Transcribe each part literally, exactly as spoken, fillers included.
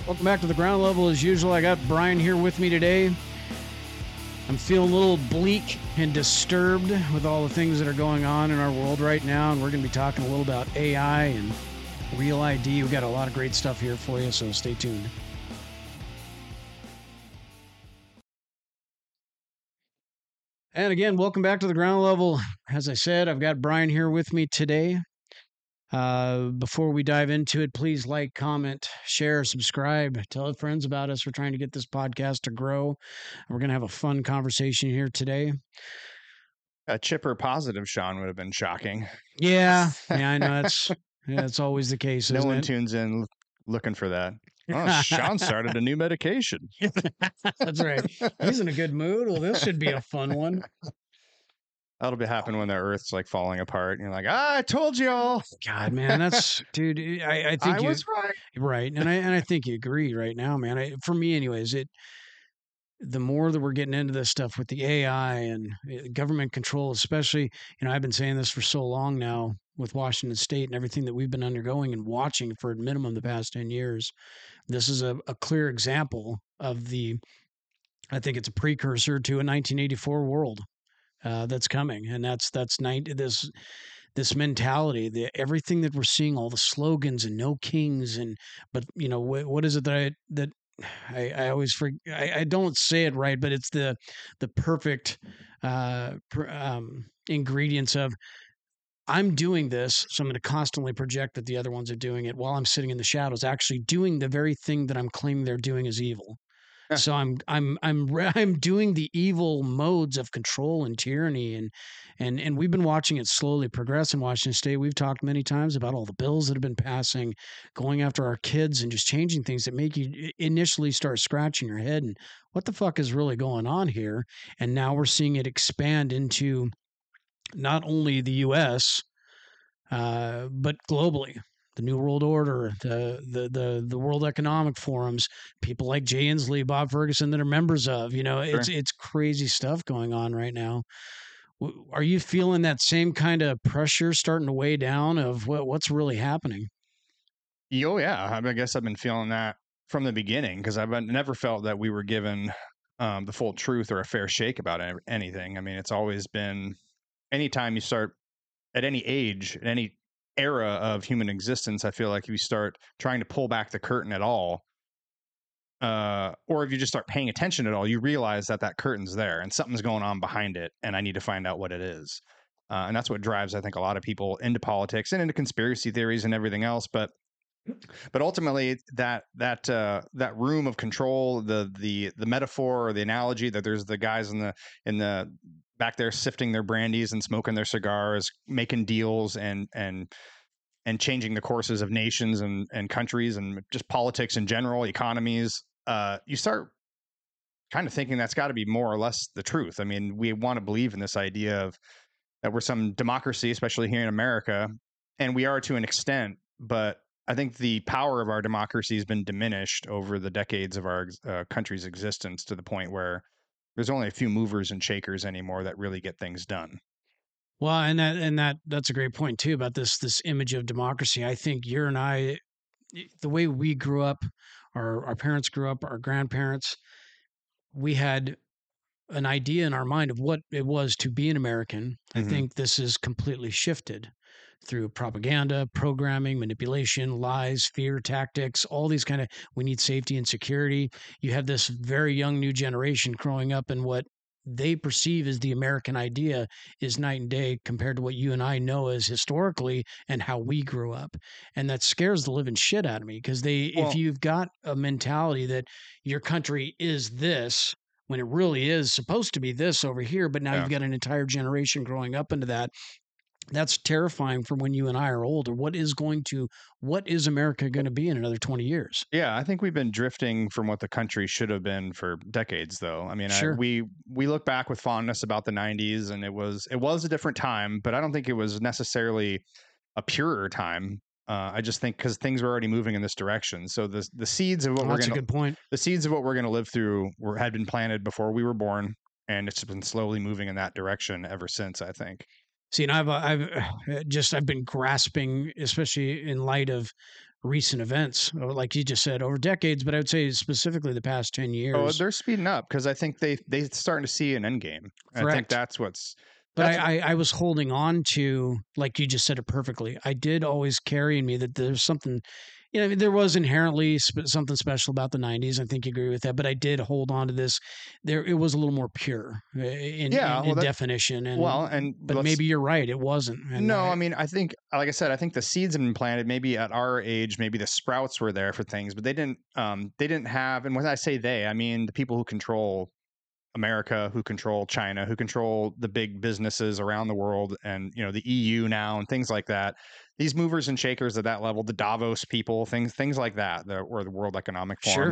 Welcome back to the ground level. As usual, I got Brian here with me today. I'm feeling a little bleak and disturbed with all the things that are going on in our world right now, and we're going to be talking a little about A I and Real I D. We've got a lot of great stuff here for you, so stay tuned. And again, welcome back to the ground level. As I said, I've got Brian here with me today. Uh, before we dive into it, please like, comment, share, subscribe, tell friends about us. We're trying to get this podcast to grow. We're going to have a fun conversation here today. A chipper positive Sean would have been shocking. Yeah, yeah, I know that's yeah, that's always the case. No isn't one it? tunes in looking for that. Oh, Sean started a new medication. That's right. He's in a good mood. Well, this should be a fun one. That'll be happening when the Earth's like falling apart. And you're like, ah, I told y'all. God, man, that's dude. I, I think I you, was right. Right, and I and I think you agree right now, man. I, for me, anyways, it. The more that we're getting into this stuff with the A I and government control, especially, you know, I've been saying this for so long now with Washington State and everything that we've been undergoing and watching for at minimum the past ten years. This is a, a clear example of the, I think it's a precursor to a nineteen eighty-four world uh, that's coming. And that's, that's ninety, this, this mentality, the everything that we're seeing, all the slogans and no kings and, but you know, what, what is it that I, that I, I always forget, I, I don't say it right, but it's the, the perfect uh, pr- um, ingredients of, I'm doing this, so I'm going to constantly project that the other ones are doing it while I'm sitting in the shadows, actually doing the very thing that I'm claiming they're doing is evil. So I'm I'm I'm I'm doing the evil modes of control and tyranny, and and and we've been watching it slowly progress in Washington State. We've talked many times about all the bills that have been passing, going after our kids and just changing things that make you initially start scratching your head and what the fuck is really going on here? And now we're seeing it expand into not only the U S uh, but globally. The New World Order, the, the the the World Economic Forums, people like Jay Inslee, Bob Ferguson that are members of, you know, it's Sure. it's crazy stuff going on right now. Are you feeling that same kind of pressure starting to weigh down of what what's really happening? Oh, yeah. I, mean, I guess I've been feeling that from the beginning because I've never felt that we were given um, the full truth or a fair shake about anything. I mean, it's always been anytime you start at any age, at any era of human existence, I feel like if you start trying to pull back the curtain at all, uh, or if you just start paying attention at all, you realize that that curtain's there and something's going on behind it, and I need to find out what it is. Uh, and that's what drives, I think, a lot of people into politics and into conspiracy theories and everything else. But but ultimately, that that uh, that room of control, the the the metaphor or the analogy that there's the guys in the in the back there sifting their brandies and smoking their cigars, making deals and and and changing the courses of nations and, and countries and just politics in general, economies, uh, you start kind of thinking that's got to be more or less the truth. I mean, we want to believe in this idea of that we're some democracy, especially here in America, and we are to an extent, but I think the power of our democracy has been diminished over the decades of our uh, country's existence to the point where there's only a few movers and shakers anymore that really get things done. Well, and that and that that's a great point too about this this image of democracy. I think you and I, the way we grew up, our our parents grew up, our grandparents, we had an idea in our mind of what it was to be an American. Mm-hmm. I think this is completely shifted through propaganda, programming, manipulation, lies, fear tactics, all these kind of, we need safety and security. You have this very young new generation growing up in what they perceive as the American idea is night and day compared to what you and I know as historically and how we grew up. And that scares the living shit out of me because they, well, if you've got a mentality that your country is this, when it really is supposed to be this over here, but now yeah. you've got an entire generation growing up into that. That's terrifying for when you and I are older. What is going to, what is America going to be in another twenty years? Yeah, I think we've been drifting from what the country should have been for decades, though. I mean, sure. I, we we look back with fondness about the nineties, and it was it was a different time, but I don't think it was necessarily a purer time. Uh, I just think because things were already moving in this direction. So the the seeds of what oh, we're that's gonna, a good point. The seeds of what we're going to live through were had been planted before we were born, and it's been slowly moving in that direction ever since, I think. See, and I've I've just I've been grasping, especially in light of recent events, like you just said, over decades, but I would say specifically the past ten Oh, years. they're speeding up because I think they they starting to see an end game. I think Correct. that's what's. But That's I, I, I was holding on to, like you just said it perfectly. I did always carry in me that there's something, you know, I mean, there was inherently sp- something special about the nineties. I think you agree with that. But I did hold on to this. There, it was a little more pure uh, in, yeah. in, Well, in that definition. And well, and but let's. maybe you're right. It wasn't. And No, I, I mean, I think, like I said, I think the seeds have been planted. Maybe at our age, maybe the sprouts were there for things, but they didn't. Um, they didn't have. And when I say they, I mean the people who control America, who control China, who control the big businesses around the world, and you know the E U now and things like that. These movers and shakers at that level, the Davos people, things things like that, the, or the World Economic Forum. sure.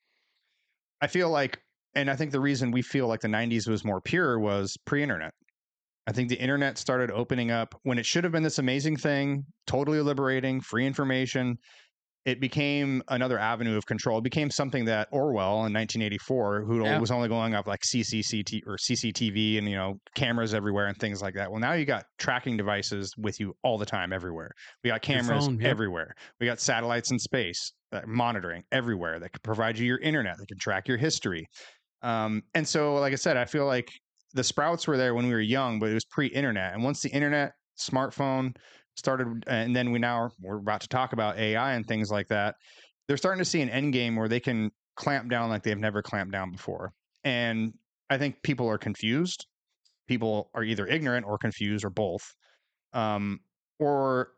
I feel like, and I think the reason we feel like the nineties was more pure was pre-internet. I think the internet started opening up when it should have been this amazing thing, totally liberating, free information. It became another avenue of control. It became something that Orwell in nineteen eighty-four, who Yeah. was only going off like C C C T or C C T V and, you know, cameras everywhere and things like that. Well, now you got tracking devices with you all the time, everywhere. We got cameras phone, yep. everywhere. We got satellites in space, uh, monitoring everywhere that can provide you your internet, that can track your history. Um, and so, like I said, I feel like the sprouts were there when we were young, but it was pre-internet. And once the internet, smartphone started, and then we now we're about to talk about A I and things like that. They're starting to see an end game where they can clamp down like they've never clamped down before. And I think people are confused. People are either ignorant or confused or both. Um, or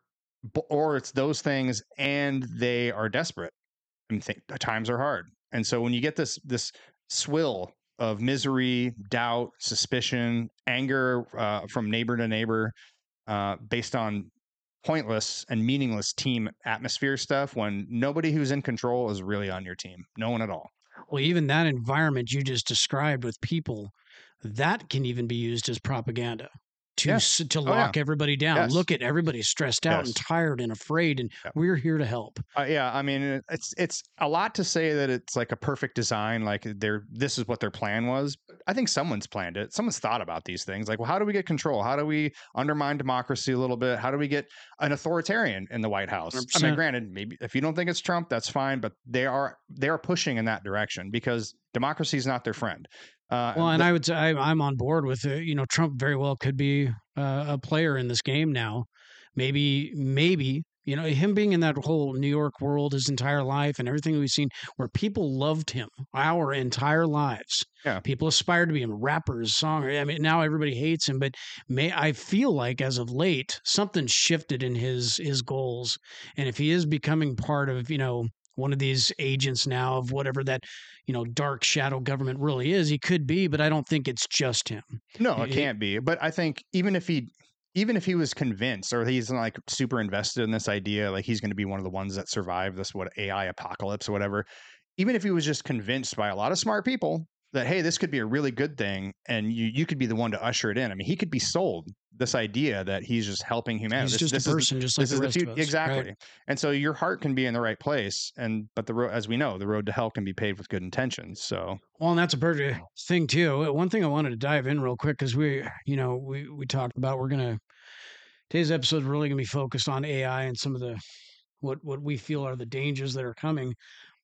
or it's those things, and they are desperate. I mean, th- times are hard, and so when you get this this swill of misery, doubt, suspicion, anger uh, from neighbor to neighbor, uh, based on pointless and meaningless team atmosphere stuff, when nobody who's in control is really on your team, no one at all. Well, even that environment you just described with people, that can even be used as propaganda to Yes. s- to Oh, lock yeah. everybody down. Yes. Look at everybody's stressed out Yes. and tired and afraid, and Yep. we're here to help. Uh, yeah, I mean, it's it's a lot to say that it's like a perfect design, like they're this is what their plan was. I think someone's planned it. Someone's thought about these things. Like, well, how do we get control? How do we undermine democracy a little bit? How do we get an authoritarian in the White House? one hundred I percent. mean, granted, maybe if you don't think it's Trump, that's fine, but they are they are pushing in that direction because democracy is not their friend. Uh, Well, and the- I would say I, I'm on board with it. You know, Trump very well could be uh, a player in this game now. Maybe, maybe, you know, him being in that whole New York world his entire life and everything we've seen where people loved him our entire lives. Yeah. People aspired to be him, rappers, songwriters. I mean, now everybody hates him, but may I feel like as of late, something shifted in his his goals. And if he is becoming part of, you know, one of these agents now of whatever that, you know, dark shadow government really is, he could be, but I don't think it's just him. No, it It- can't be. But I think even if he even if he was convinced or he's like super invested in this idea, like he's going to be one of the ones that survive this what A I apocalypse or whatever, even if he was just convinced by a lot of smart people that hey, this could be a really good thing and you you could be the one to usher it in. I mean, he could be sold this idea that he's just helping humanity. He's This, just this a is person, just like this the is the rest of future. us. Exactly. Right. And so your heart can be in the right place, and but the road, as we know, the road to hell can be paved with good intentions. So Well, and that's a perfect thing too. One thing I wanted to dive in real quick because we, you know, we we talked about we're gonna today's episode is really gonna be focused on A I and some of the what what we feel are the dangers that are coming.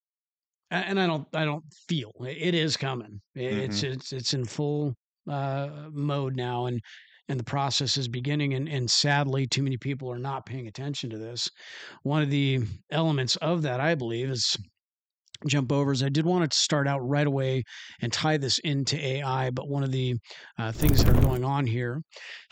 A- And I don't I don't feel it is coming. It's Mhm. it's it's in full uh, mode now, and and the process is beginning. And and sadly, too many people are not paying attention to this. One of the elements of that, I believe, is jump overs. I did want to start out right away and tie this into A I, but one of the uh, things that are going on here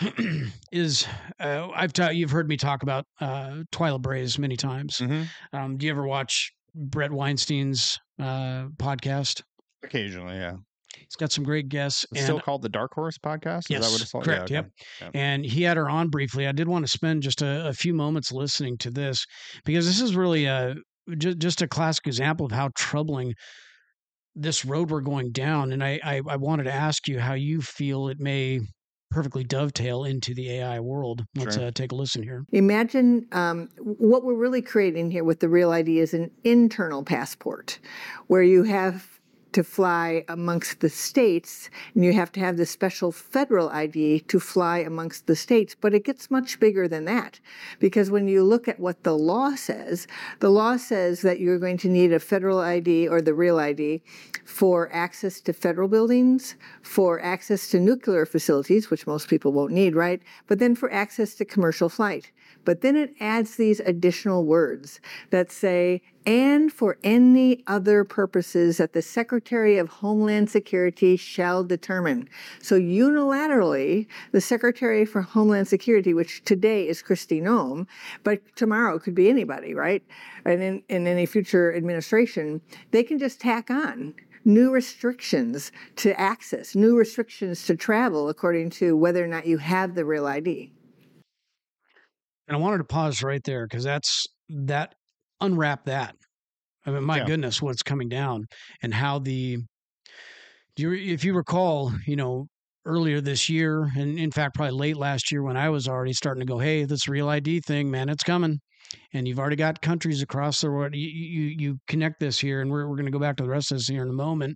is uh, I've ta- you've heard me talk about uh, Twyla Braze many times. Mhm. Um, do you ever watch Brett Weinstein's uh, podcast? Occasionally, yeah. He's got some great guests. It's and still called the Dark Horse Podcast. Is yes, that what it's called? correct. Yeah, okay. Yep. And he had her on briefly. I did want to spend just a, a few moments listening to this because this is really a just, just a classic example of how troubling this road we're going down. And I, I, I wanted to ask you how you feel it may perfectly dovetail into the A I world. Let's Sure. uh, take a listen here. Imagine um, what we're really creating here with the Real I D is an internal passport where you have to fly amongst the states, and you have to have this special federal I D to fly amongst the states. But it gets much bigger than that, because when you look at what the law says, the law says that you're going to need a federal I D or the real I D for access to federal buildings, for access to nuclear facilities, which most people won't need, right? But then for access to commercial flight. But then it adds these additional words that say, and for any other purposes that the Secretary of Homeland Security shall determine. So unilaterally, the Secretary for Homeland Security, which today is Kristi Noem, but tomorrow could be anybody, right? And in, in any future administration, they can just tack on new restrictions to access, new restrictions to travel, according to whether or not you have the real I D. And I wanted to pause right there because that's that unwrap that. I mean, my Yeah. goodness, what's coming down and how the, do you, if you recall, you know, earlier this year, and in fact, probably late last year when I was already starting to go, hey, this real I D thing, man, it's coming. And you've already got countries across the world. You, you, you connect this here, and we're, we're going to go back to the rest of this here in a moment.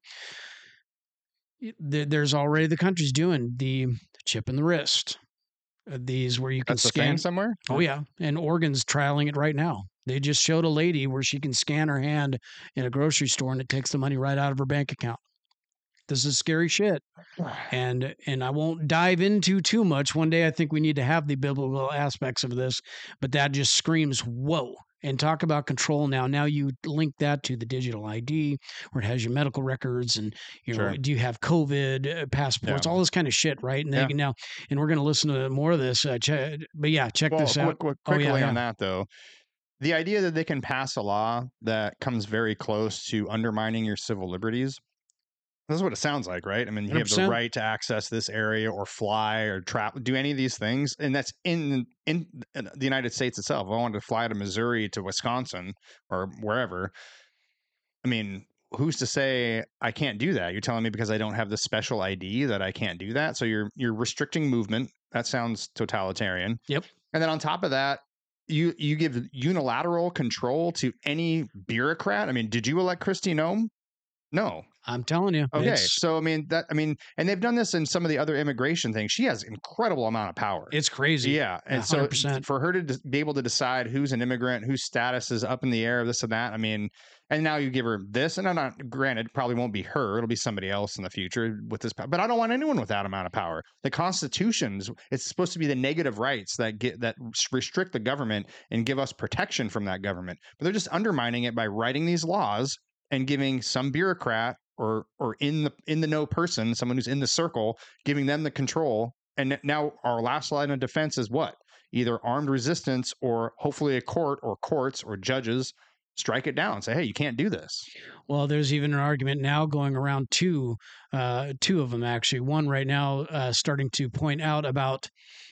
There's already the countries doing the chip in the wrist. These where you can That's a scan thing somewhere. Oh yeah, and Oregon's trialing it right now. They just showed a lady where she can scan her hand in a grocery store and it takes the money right out of her bank account. This is scary shit. And and I won't dive into too much. One day I think we need to have the biblical aspects of this, but that just screams whoa. And talk about control now. Now you link that to the digital I D where it has your medical records and, you know, Sure. do you have COVID uh, passports, Yeah. all this kind of shit, right? And they Yeah. can now, and we're going to listen to more of this. Uh, ch- but yeah, check Well, this out. quick, quick, Oh, yeah, quickly yeah. on that though, the idea that they can pass a law that comes very close to undermining your civil liberties. This is what it sounds like, right? I mean, you have the one hundred percent. right to access this area or fly or travel, do any of these things, and that's in in the United States itself. If I wanted to fly to Missouri to Wisconsin or wherever, I mean, who's to say I can't do that? You're telling me because I don't have the special I D that I can't do that? So you're you're restricting movement. That sounds totalitarian. Yep. And then on top of that, you you give unilateral control to any bureaucrat. I mean, did you elect Kristi Noem? No. I'm telling you. Okay, It's, so I mean that I mean, and they've done this in some of the other immigration things. She has incredible amount of power. it's crazy. Yeah, and one so hundred percent. for her to d- be able to decide who's an immigrant, whose status is up in the air, this and that. I mean, and now you give her this, and I'm not granted, it probably won't be her. It'll be somebody else in the future with this power. But I don't want anyone with that amount of power. The Constitution's it's supposed to be the negative rights that get that restrict the government and give us protection from that government. But they're just undermining it by writing these laws and giving some bureaucrat or or in the in the know person, someone who's in the circle, giving them the control. And now our last line of defense is what? Either armed resistance or hopefully a court or courts or judges strike it down and say, hey, you can't do this. Well, there's even an argument now going around two, uh, two of them actually. One right now uh, starting to point out about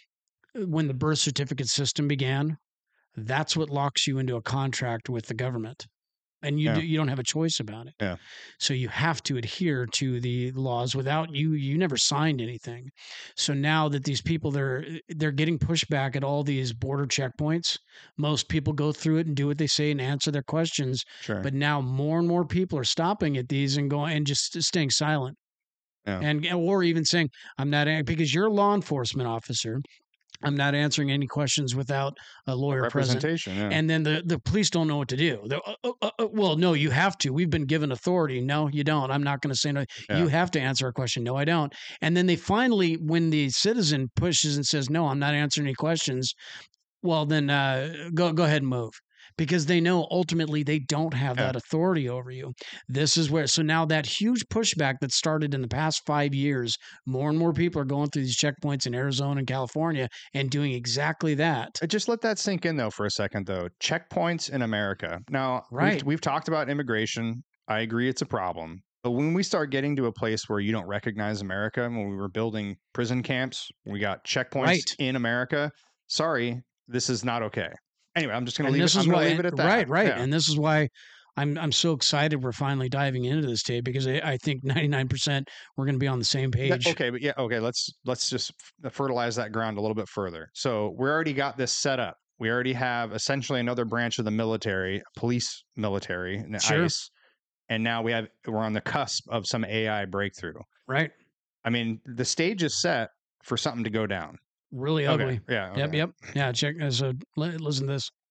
when the birth certificate system began. That's what locks you into a contract with the government. And you Yeah. do, you don't have a choice about it. Yeah. So you have to adhere to the laws. Without you, you never signed anything. So now that these people they're they're getting pushback at all these border checkpoints, most people go through it and do what they say and answer their questions. Sure. But now more and more people are stopping at these and going and just staying silent. Yeah. And or even saying, I'm not because you're a law enforcement officer. I'm not answering any questions without a lawyer present. Representation. Yeah. And then the, the police don't know what to do. They're, uh, uh, uh, well, no, you have to. We've been given authority. No, you don't. I'm not going to say no. Yeah. You have to answer a question. No, I don't. And then they finally, when the citizen pushes and says, no, I'm not answering any questions, well, then uh, go go ahead and move. Because they know ultimately they don't have Yeah. that authority over you. This is where, so now that huge pushback that started in the past five years, more and more people are going through these checkpoints in Arizona and California and doing exactly that. Uh, Just let that sink in though for a second though. Checkpoints in America. Now, Right. we've, we've talked about immigration. I agree it's a problem. But when we start getting to a place where you don't recognize America, when we were building prison camps, we got checkpoints Right. in America. Sorry, this is not okay. Anyway, I'm just going to And leave this it. is I'm going why, to leave it at that. right, right. Yeah. And this is why I'm I'm so excited we're finally diving into this, Dave, because I, I think ninety-nine percent we're going to be on the same That- page. okay, but yeah, okay. Let's let's just f- fertilize that ground a little bit further. So we already got this set up. We already have essentially another branch of the military, police military, and Sure. ICE, and now we have we're on the cusp of some A I breakthrough. Right. I mean, the stage is set for something to go down. Really Okay. ugly. Yeah. Yep. okay. Yep. Yeah. Check. So li- listen to this.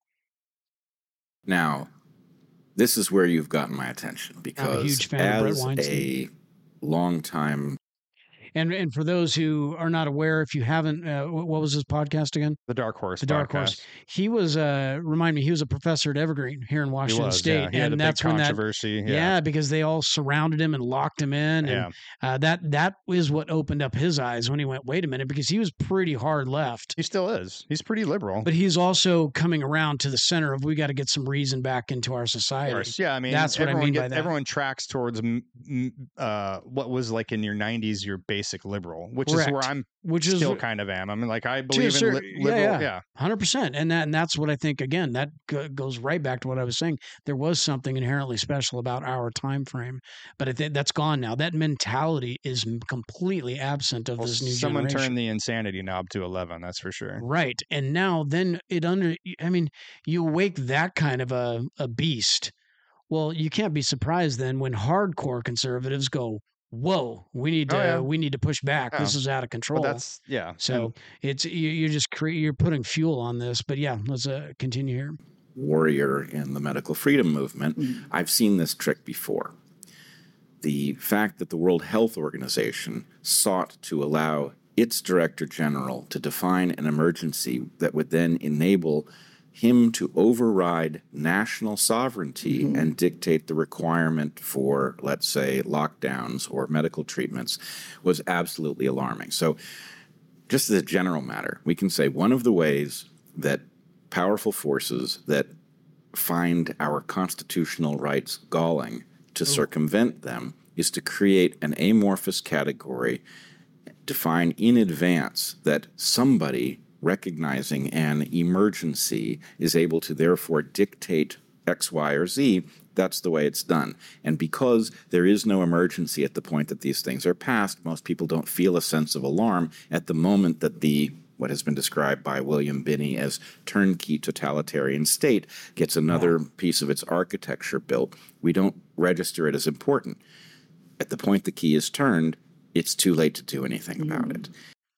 Now, this is where you've gotten my attention because huge fan of Brett as Weinstein. a longtime And and for those who are not aware, if you haven't, uh, wh- what was his podcast again? The Dark Horse. The Dark Horse. podcast. He was, uh, remind me, he was a professor at Evergreen here in He Washington was, State, yeah. He had a and big that's when that, controversy. yeah. Yeah. because they all surrounded him and locked him in, and Yeah. uh, that that is what opened up his eyes when he went, wait a minute, because he was pretty hard left, He still is. He's pretty liberal. but he's also coming around to the center of we got to get some reason back into our Of society. course. Yeah. I mean, That's what I everyone mean by get- that. Everyone tracks towards m- m- uh, what was like in your nineties, your basic liberal, which is Correct. where I'm Which is still kind of am. I mean, like I believe in cer- li- yeah, liberal. yeah. Yeah. one hundred percent. And that and that's what I think, again, that go- goes right back to what I was saying. There was something inherently special about our time frame, but I think that's gone now. That mentality is m- completely absent of Well, this new someone generation. turned the insanity knob to eleven. That's for sure. Right. And now then it under I mean, you wake that kind of a, a beast. Well, you can't be surprised then when hardcore conservatives go, whoa, we need to Oh, yeah. we need to push back. This Yeah. is out of control. But that's yeah. So And it's you, you're just cre- you're putting fuel on this, but yeah, let's uh, continue here. warrior in the medical freedom movement, I've seen this trick before. The fact that the World Health Organization sought to allow its Director General to define an emergency that would then enable him to override national sovereignty and dictate the requirement for, let's say, lockdowns or medical treatments was absolutely alarming. So just as a general matter, we can say one of the ways that powerful forces that find our constitutional rights galling to circumvent them is to create an amorphous category, define in advance that somebody recognizing an emergency is able to therefore dictate X, Y, or Z. That's the way it's done. And because there is no emergency at the point that these things are passed, most people don't feel a sense of alarm at the moment that the what has been described by William Binney as turnkey totalitarian state gets another piece of its architecture built. We don't register it as important. At the point the key is turned, it's too late to do anything about it.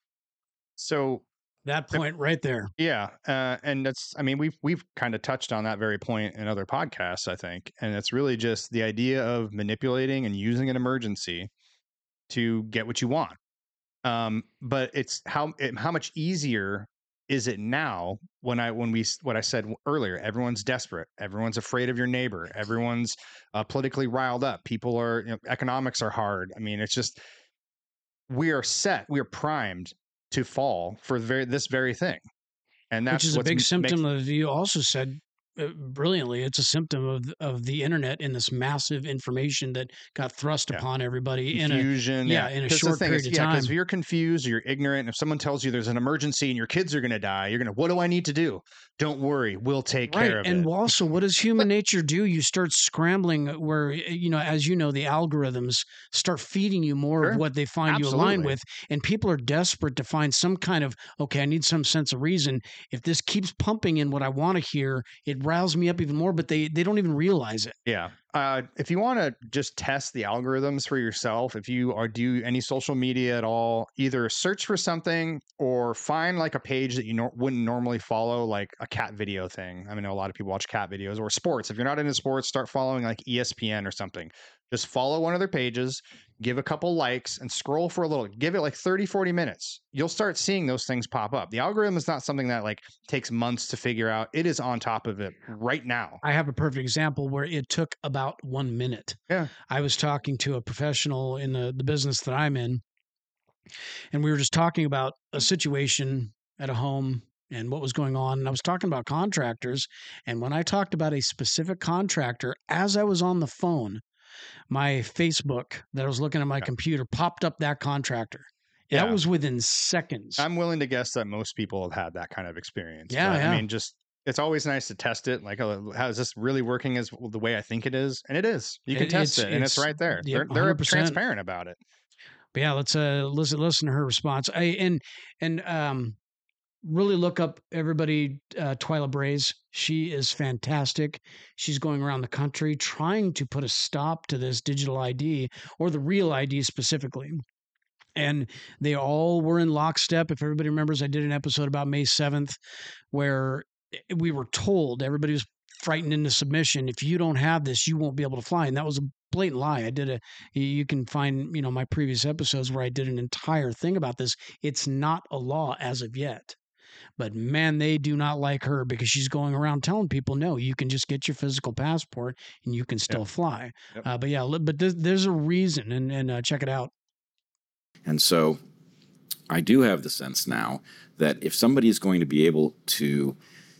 so That point right there. yeah, uh, and that's I mean we've we've kind of touched on that very point in other podcasts, I think, and it's really just the idea of manipulating and using an emergency to get what you want. Um, but it's how it, how much easier is it now when I when we what I said earlier? Everyone's desperate. Everyone's afraid of your neighbor. Everyone's uh, politically riled up. People are you know, economics are hard. I mean, it's just we are set. We are primed to fall for very this very thing, and that's Which is a what's big m- symptom makes- of, you also said uh, brilliantly, it's a symptom of of the internet and this massive information that got thrust Yeah. upon everybody in a confusion. yeah, in a 'Cause the short thing period is, of yeah, time. Because if you're confused or you're ignorant, if someone tells you there's an emergency and your kids are going to die, you're going to, what do I need to do? Don't worry, we'll take Right. care of And it. also, what does human nature do? You start scrambling where, you know, as you know, the algorithms start feeding you more Sure. of what they find you aligned Absolutely. with. And people are desperate to find some kind of, okay, I need some sense of reason. If this keeps pumping in what I want to hear, it riles me up even more, but they, they don't even realize it. Yeah. Uh, if you want to just test the algorithms for yourself, if you are do any social media at all, either search for something or find like a page that you nor- wouldn't normally follow, like a cat video thing. I mean, I know a lot of people watch cat videos or sports. If you're not into sports, start following like E S P N or something. Just follow one of their pages, give a couple likes and scroll for a little, give it like thirty, forty minutes. You'll start seeing those things pop up. The algorithm is not something that like takes months to figure out. It is on top of it right now. I have a perfect example where it took about one minute. Yeah. I was talking to a professional in the, the business that I'm in, and we were just talking about a situation at a home and what was going on. And I was talking about contractors. And when I talked about a specific contractor, as I was on the phone, my Facebook that I was looking at my Yeah. computer popped up that contractor. Yeah. That was within seconds. I'm willing to guess that most people have had that kind of experience. Yeah, But, yeah. I mean, just it's always nice to test it. Like, oh, how is this really working as the way I think it is? And it is. You can It- test it's- it, and it's, it's- right there. yep, they're one they're hundred percent. transparent about it. But yeah, let's uh listen listen to her response. I and and um really look up everybody, uh, Twyla Braze. She is fantastic. She's going around the country trying to put a stop to this digital I D, or the real I D specifically. And they all were in lockstep. If everybody remembers, I did an episode about May seventh where we were told, everybody was frightened into submission, if you don't have this, you won't be able to fly. And that was a blatant lie. I did a, you can find, you know, my previous episodes where I did an entire thing about this. It's not a law as of yet. But man, they do not like her because she's going around telling people, no, you can just get your physical passport and you can still Yep. fly. Yep. Uh, but yeah, li- but there's, there's a reason, and, and uh, check it out. And so I do have the sense now that if somebody is going to be able to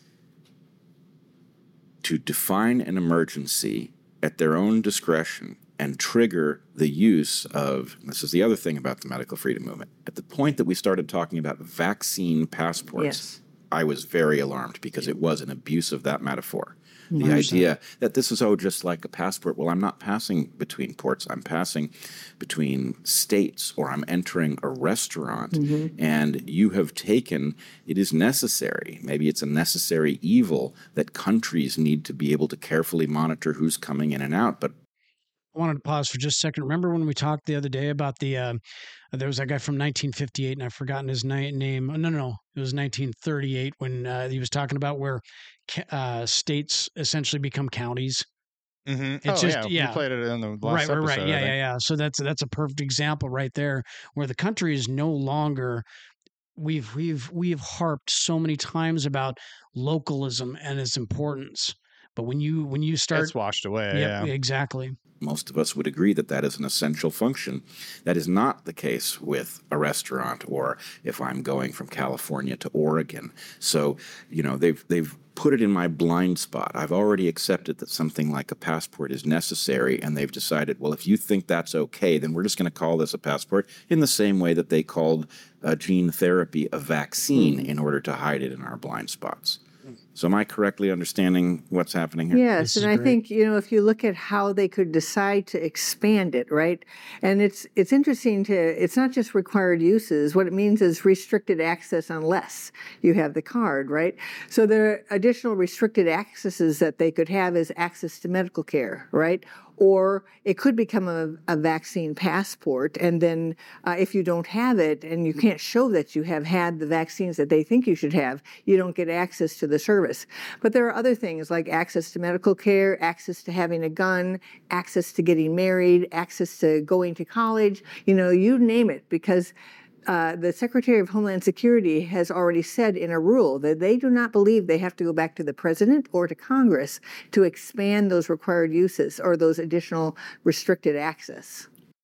to define an emergency at their own discretion and trigger the use of, and this is the other thing about the medical freedom movement, at the point that we started talking about vaccine passports, Yes. I was very alarmed because it was an abuse of that metaphor. The one hundred percent. idea that this is, oh, just like a passport. Well, I'm not passing between ports. I'm passing between states, or I'm entering a restaurant. And you have taken, it is necessary, maybe it's a necessary evil, that countries need to be able to carefully monitor who's coming in and out. But I wanted to pause for just a second. Remember when we talked the other day about the, um, there was that guy from nineteen fifty-eight, and I've forgotten his na- name. Oh, no, no, no. It was nineteen thirty-eight when uh, he was talking about where ca- uh, states essentially become counties. Mm-hmm. It's oh, just- yeah. yeah. We played it in the last Right, right, episode. right. I Yeah, think. yeah, yeah. So that's that's a perfect example right there, where the country is no longer. We've we've we've harped so many times about localism and its importance, but when you when you start, It's washed away. yep, Yeah. exactly. most of us would agree that that is an essential function. That is not the case with a restaurant, or if I'm going from California to Oregon. So, you know, they've they've put it in my blind spot. I've already accepted that something like a passport is necessary, and they've decided, well, if you think that's okay, then we're just going to call this a passport, in the same way that they called uh, gene therapy a vaccine in order to hide it in our blind spots. So am I correctly understanding what's happening here? Yes, This and is I great. think, you know, if you look at how they could decide to expand it, right? And it's it's interesting to, it's not just required uses. What it means is restricted access unless you have the card, right? So there are additional restricted accesses that they could have is access to medical care, right? Or it could become a, a vaccine passport, and then uh, if you don't have it and you can't show that you have had the vaccines that they think you should have, you don't get access to the service. But there are other things like access to medical care, access to having a gun, access to getting married, access to going to college, you know, you name it, because uh, the Secretary of Homeland Security has already said in a rule that they do not believe they have to go back to the president or to Congress to expand those required uses or those additional restricted access.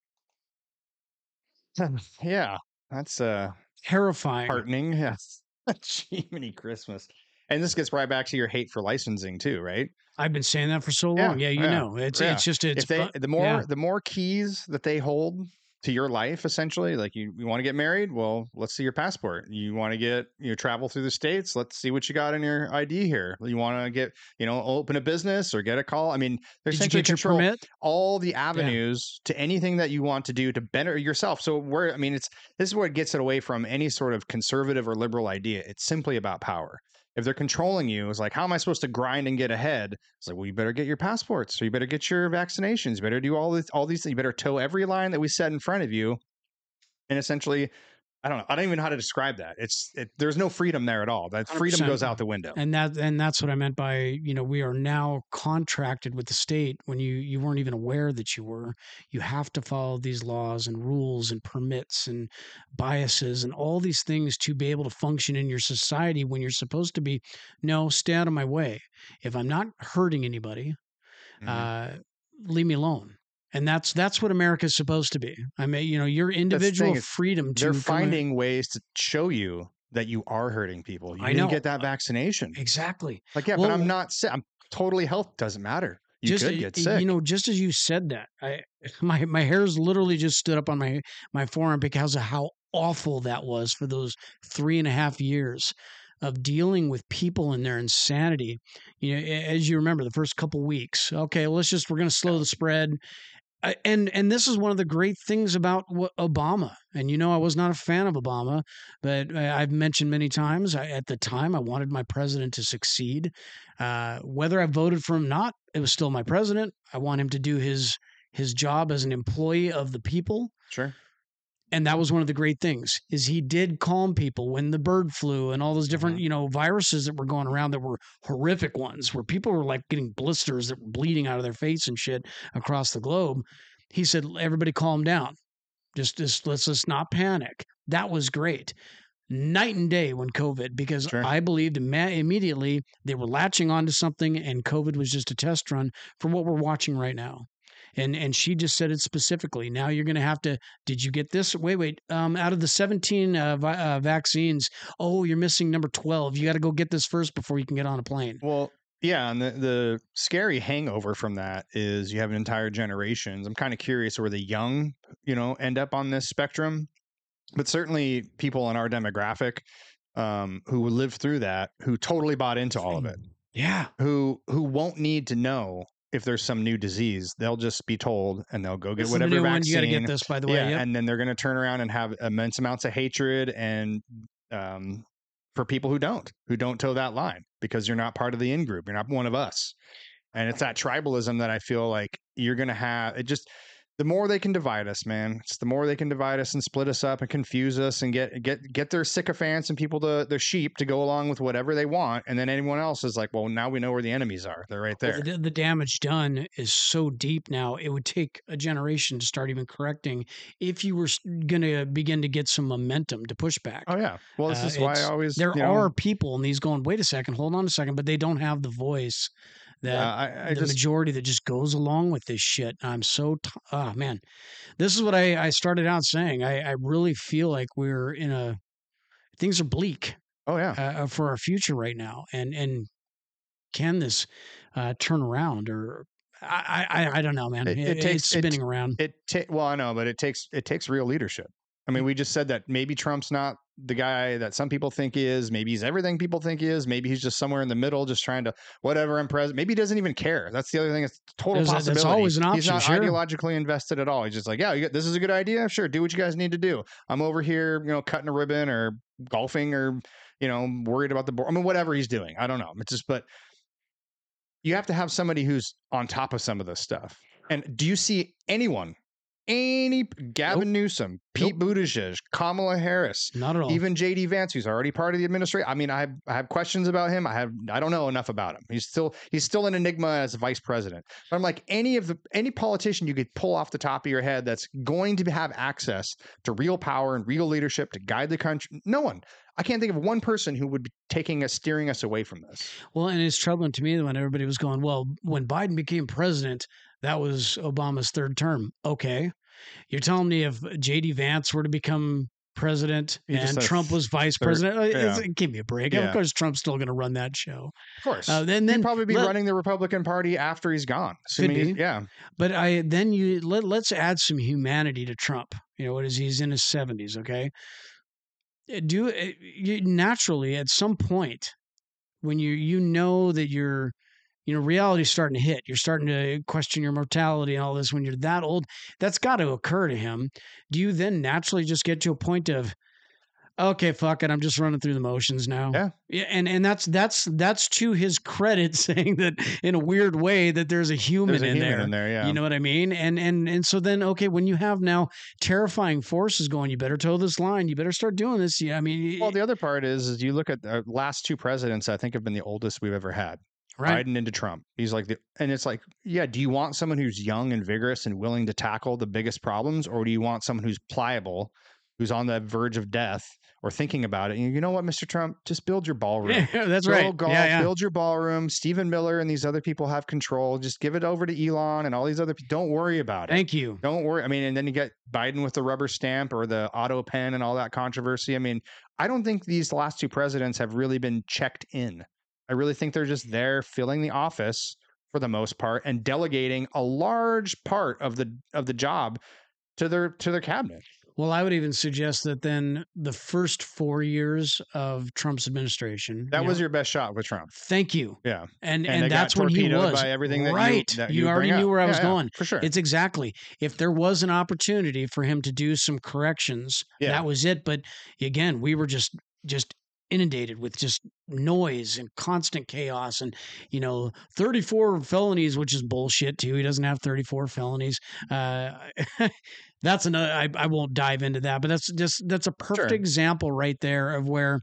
Yeah. That's uh, Terrifying. heartening. Yes. Jiminy Christmas. And this gets right back to your hate for licensing too, right? I've been saying that for so Yeah, long. Yeah, you yeah, know, it's yeah. it's just it's if they fu- the more yeah. the more keys that they hold to your life, essentially, like you, you want to get married, well, let's see your passport. You want to get you know travel through the states, let's see what you got in your I D here. You want to get you know open a business or get a call. I mean, they Did you essentially get your control permit? all the avenues to anything that you want to do to better yourself. So where I mean, it's this is where it gets it away from any sort of conservative or liberal idea. It's simply about power. If they're controlling you, it's like, how am I supposed to grind and get ahead? It's like, well, you better get your passports, so you better get your vaccinations, you better do all this, all these things. You better toe every line that we set in front of you. And essentially, I don't know. I don't even know how to describe that. It's it, there's no freedom there at all. That freedom one hundred percent. goes out the window. And that and that's what I meant by, you know, we are now contracted with the state when you you weren't even aware that you were. You have to follow these laws and rules and permits and biases and all these things to be able to function in your society when you're supposed to be, no, stay out of my way. If I'm not hurting anybody, Mhm. uh, leave me alone. And that's that's what America's supposed to be. I mean, you know, your individual thing is, freedom to They're come in- finding ways to show you that you are hurting people. You I didn't know. get that vaccination. exactly. Like, yeah, Well, but I'm not sick. I'm totally healthy. Doesn't matter. You just could uh, get sick. you know, just as you said that, I my my hairs literally just stood up on my my forearm because of how awful that was for those three and a half years of dealing with people and their insanity. You know, a- as you remember, the first couple weeks, okay, let's just we're going to slow the spread. I, and and this is one of the great things about what Obama. And you know, I was not a fan of Obama, but I- I've mentioned many times. I, at the time, I wanted my president to succeed. Uh, whether I voted for him or not, it was still my president. I want him to do his his job as an employee of the people. Sure. And that was one of the great things is he did calm people when the bird flu and all those different, Mhm. you know, viruses that were going around that were horrific ones where people were like getting blisters that were bleeding out of their face and shit across the globe. He said, everybody calm down. Just, just let's just not panic. That was great. Night and day when COVID, because Sure. I believed ima- immediately they were latching onto something and COVID was just a test run for what we're watching right now. And and she just said it specifically. Now you're going to have to. Did you get this? Wait, wait. Um, out of the seventeen uh, vi- uh, vaccines, oh, you're missing number twelve. You got to go get this first before you can get on a plane. Well, yeah, and the, the scary hangover from that is you have an entire generations. I'm kind of curious where the young, you know, end up on this spectrum, but certainly people in our demographic um, who lived through that, who totally bought into all of it, Yeah. who who won't need to know if there's some new disease. They'll just be told, and they'll go get This is the whatever new one. vaccine. You got to get this, by the way. Yeah, Yep. and then they're going to turn around and have immense amounts of hatred and um, for people who don't, who don't toe that line because you're not part of the in group. You're not one of us. And it's that tribalism that I feel like you're going to have. It just, the more they can divide us, man, it's the more they can divide us and split us up and confuse us and get, get, get their sycophants and people to their sheep to go along with whatever they want. And then anyone else is like, well, now we know where the enemies are. They're right there. Well, the, the damage done is so deep now. It would take a generation to start even correcting if you were going to begin to get some momentum to push back. Oh yeah. Well, this Uh, is why I it's- always, There you know, are people in these going, wait a second, hold on a second, but they don't have the voice that yeah, I, I the just, majority that just goes along with this shit. I'm so, t- oh man, this is what I, I started out saying. I, I really feel like we're in a, things are bleak oh yeah. uh, for our future right now. And, and can this uh, turn around or I, I, I don't know, man. It- It, it takes- it's it- spinning around. It ta- well, I know, but it takes it takes real leadership. I mean, we just said that maybe Trump's not the guy that some people think he is. Maybe he's everything people think he is. Maybe he's just somewhere in the middle, just trying to whatever. I'm president. Maybe he doesn't even care. That's the other thing. It's a total There's a- that's possibility. always an He's option, not sure. ideologically invested at all. He's just like, yeah, you get, this is a good idea. Sure, do what you guys need to do. I'm over here, you know, cutting a ribbon or golfing or you know, worried about the board. I mean, whatever he's doing. I don't know. It's just, but you have to have somebody who's on top of some of this stuff. And do you see anyone, any Gavin Newsom, Pete Buttigieg, Kamala Harris, Not at all. even J D Vance, who's already part of the administration? I mean, I have, I have questions about him. I have I don't know enough about him. He's still he's still an enigma as vice president. But I'm like any of the any politician you could pull off the top of your head that's going to have access to real power and real leadership to guide the country. No one. I can't think of one person who would be taking us, steering us away from this. Well, and it's troubling to me when everybody was going, well, when Biden became president, that was Obama's third term. Okay. You're telling me if J D Vance were to become president He just and said Trump was vice third- president, uh, yeah. it's- give me a break. Yeah. Of course, Trump's still going to run that show. Of course. Uh, then, then He'd probably be let- running the Republican Party after he's gone. Assuming he's- be. Yeah. But I then you let let's add some humanity to Trump. You know, what is he's in his seventies? Okay, do you naturally at some point when you you know that you're you know reality's starting to hit, you're starting to question your mortality and all this. When you're that old, that's got to occur to him. Do you then naturally just get to a point of, okay, fuck it, I'm just running through the motions now? Yeah. Yeah, and and that's that's that's to his credit, saying that in a weird way that there's a human, There's a in, human there. in there. Yeah. You know what I mean? And and and so then, okay, when you have now terrifying forces going, you better toe this line. You better start doing this. Yeah, I mean, Well, the other part is, is you look at the last two presidents, I think have been the oldest we've ever had. right? Biden into Trump. He's like, the, and it's like, yeah, do you want someone who's young and vigorous and willing to tackle the biggest problems? Or do you want someone who's pliable, who's on the verge of death or thinking about it? And you know what, Mister Trump, just build your ballroom. Yeah, that's Go right. golf, yeah, yeah. build your ballroom. Stephen Miller and these other people have control. Just give it over to Elon and all these other people. Don't worry about it. Thank you. Don't worry. I mean, and then you get Biden with the rubber stamp or the auto pen and all that controversy. I mean, I don't think these last two presidents have really been checked in. I really think they're just there filling the office for the most part and delegating a large part of the of the job to their to their cabinet. Well, I would even suggest that then the first four years of Trump's administration, That you was know, your best shot with Trump. thank you. Yeah. And And and, they got that's when he torpedoed was by everything that you- right. that you you already bring knew up. where I Yeah, was yeah, going. for sure. It's exactly. If there was an opportunity for him to do some corrections, Yeah. that was it. But again, we were just just inundated with just noise and constant chaos, and you know, thirty-four felonies, which is bullshit too. He doesn't have thirty-four felonies. Uh, that's another. I, I won't dive into that, but that's just that's a perfect Sure. example right there of where,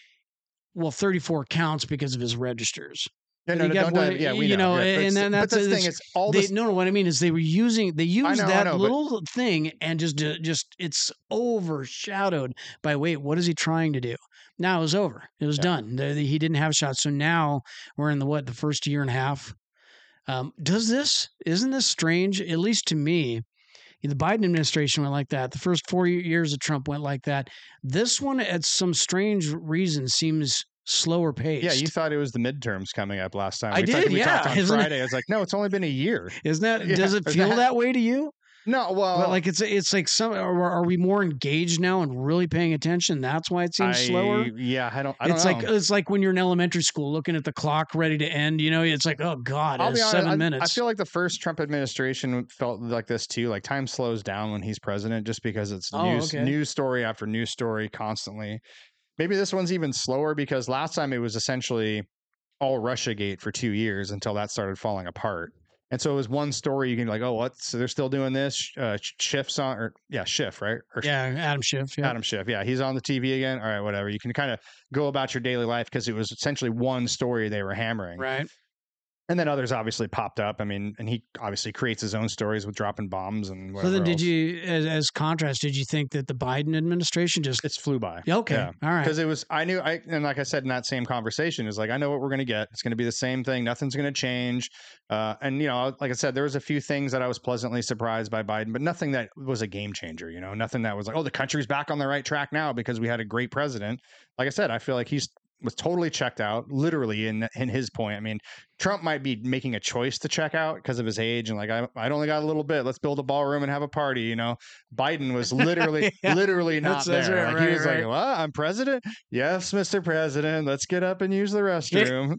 well, thirty-four counts because of his registers. Yeah, But no, you no, got don't one- dive- yeah, we you know. know, Yeah, but and it's- then but that's that's the it's- thing, it's all they, this- no, no. What I mean is they were using they used know, I that know, but- little thing and just just it's overshadowed by wait, what is he trying to do? Now it was over. It was Yeah. done. The- the- he didn't have a shot. So now we're in the what the first year and a half. Um, does this isn't this strange? At least to me, the Biden administration went like that. The first four years of Trump went like that. This one, at some strange reason, seems slower paced. Yeah, you thought it was the midterms coming up last time. I we talked, did, we yeah, talked on isn't it? Friday. I was like, no, it's only been a year. Isn't that? Yeah, Does it is feel that- that way to you? No, well, But like it's it's like some are, are we more engaged now and really paying attention? That's why it seems I, slower. Yeah, I don't. I don't It's know. like it's like when you're in elementary school looking at the clock ready to end. You know, it's like oh god, I'll it's be honest, seven I, minutes. I feel like the first Trump administration felt like this too. Like time slows down when he's president, just because it's Oh, news, okay. news story after news story constantly. Maybe this one's even slower because last time it was essentially all Russiagate for two years until that started falling apart. And so it was one story you can be like, oh, what? So they're still doing this? Uh, Schiff's on, or yeah, Schiff, right? Or yeah, Adam Schiff. Yeah. Adam Schiff. Yeah, he's on the T V again. All right, whatever. You can kind of go about your daily life because it was essentially one story they were hammering. Right. And then others obviously popped up. I mean, and he obviously creates his own stories with dropping bombs and whatever So then, did else. you, as, as contrast, did you think that the Biden administration just It's flew by. Yeah, okay, Yeah. all right, Because it was, I knew, I and like I said in that same conversation, is like I know what we're going to get. It's going to be the same thing. Nothing's going to change. Uh, and you know, like I said, there was a few things that I was pleasantly surprised by Biden, but nothing that was a game changer. You know, nothing that was like, oh, the country's back on the right track now because we had a great president. Like I said, I feel like he's was totally checked out, literally in in his point. I mean, Trump might be making a choice to check out because of his age and like I I only got a little bit. Let's build a ballroom and have a party. You know, Biden was literally Yeah, literally not that's- that's there. right, Like, he right, was right. like, "What? I'm president? Yes, Mister President. Let's get up and use the restroom."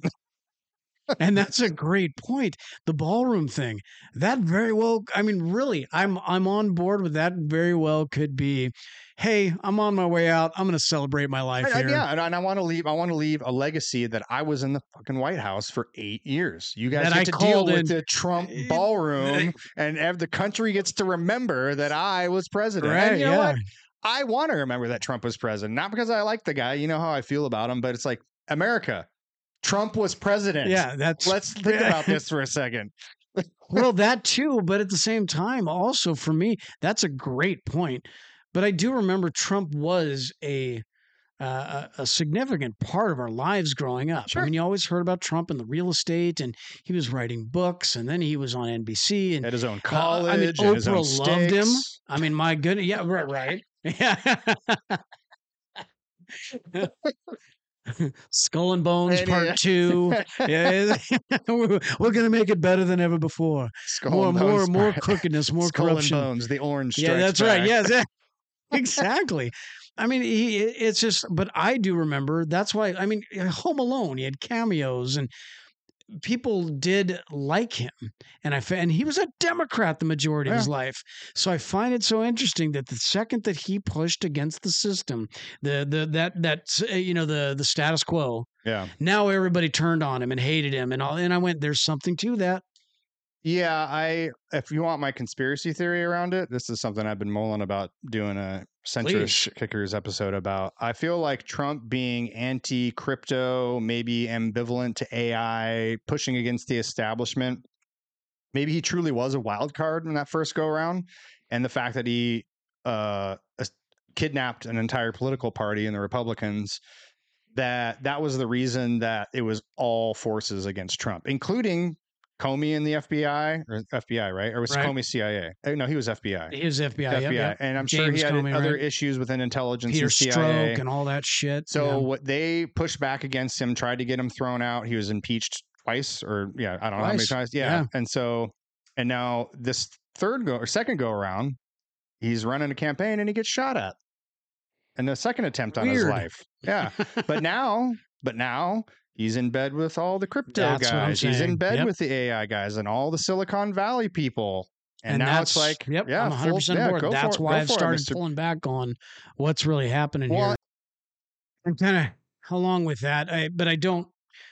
and that's a great point. The ballroom thing, that very well. I mean, really, I'm I'm on board with that. Very well could be. Hey, I'm on my way out. I'm going to celebrate my life And- and here. yeah, and, and I want to leave. I want to leave a legacy that I was in the fucking White House for eight years. You guys That get I to deal called with in- the Trump ballroom, and ev- the country gets to remember that I was president. Right? And you know Yeah. what? I want to remember that Trump was president, not because I like the guy. You know how I feel about him, but it's like America. Trump was president. Yeah, that's Let's think about this for a second. well, that too, but at the same time, also for me, that's a great point. But I do remember Trump was a uh, a a significant part of our lives growing up. Sure. I mean, you always heard about Trump and the real estate, and he was writing books, and then he was on N B C, and At his own uh, college, I mean, and his own Oprah loved him. sticks. I mean, my goodness, yeah, right, right, yeah. Skull and Bones And, Part yeah. Two. Yeah, we're, we're gonna make it better than ever before. Skull more, and more, Bones more Part- crookedness, more Skull corruption. and Bones, the orange. Yeah, Strikes that's right. Back. Yes, yeah, exactly. I mean, he, it's just, but I do remember. That's why. I mean, Home Alone. He had cameos, and people did like him, and I fa- and he was a Democrat the majority of his life. So I find it so interesting that the second that he pushed against the system, the the that that uh, you know the the status quo, Yeah. now everybody turned on him and hated him, and all. And I went, there's something to that. Yeah, I if you want my conspiracy theory around it, this is something I've been mulling about doing a centrist Please. kickers episode about. I feel like Trump being anti-crypto, maybe ambivalent to A I, pushing against the establishment. Maybe he truly was a wild card in that first go around, and the fact that he uh, as- kidnapped an entire political party in the Republicans, that that was the reason that it was all forces against Trump, including Comey and the F B I, or F B I, right? Or was Right. Comey C I A? Uh, No, he was F B I. He was F B I, F B I, yep, yep. and I'm sure James he had Comey, other right? issues within intelligence Peter and C I A. Strzok and all that shit. So yeah. what they pushed back against him, tried to get him thrown out. He was impeached twice, or yeah, I don't know how many Twice. times. Yeah. Yeah. And so, and now this third go or second go around, he's running a campaign and he gets shot at. And the second attempt on his Weird. life. Yeah. But now, but now he's in bed with all the crypto That's what I'm guys. He's in saying. bed Yep. with the A I guys and all the Silicon Valley people. And, And now that's it's like, yep, yeah, I'm one hundred percent full, yeah, aboard. go That's for, why go I've for it, started Mister pulling back on what's really happening Well, here. And kind of along with that, I, but I don't.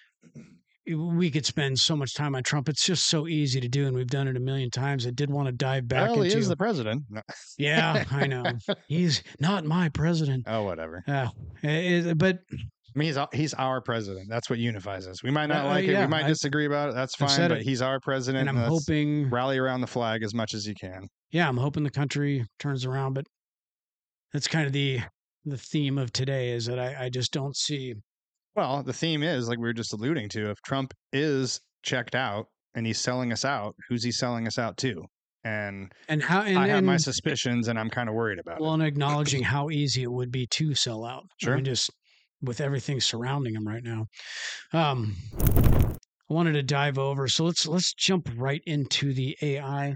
We could spend so much time on Trump. It's just so easy to do, and we've done it a million times. I did want to dive back well, into. he is the president. No. Yeah, I know. He's not my president. Oh, whatever. Uh, it, but I mean, he's he's our president. That's what unifies us. We might not Uh, like it. yeah, We might I- disagree about it. That's I've fine. said But it. he's our president. and I'm let's hoping, rally around the flag as much as you can. yeah, I'm hoping the country turns around. But that's kind of the the theme of today is that I, I just don't see. Well, the theme is like we were just alluding to. If Trump is checked out and he's selling us out, who's he selling us out to? And, And how and, I have my and- suspicions, and I'm kind of worried about well, it. and acknowledging how easy it would be to sell out. Sure. I mean, just with everything surrounding him right now. Um, I wanted to dive over, so let's let's jump right into the A I.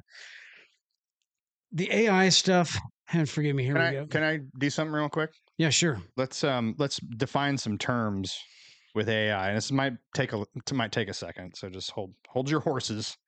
The A I stuff, and forgive me, here Can we I go. can I do something real quick? Yeah, sure. Let's um let's define some terms with A I, and this might take a it might take a second. So just hold hold your horses.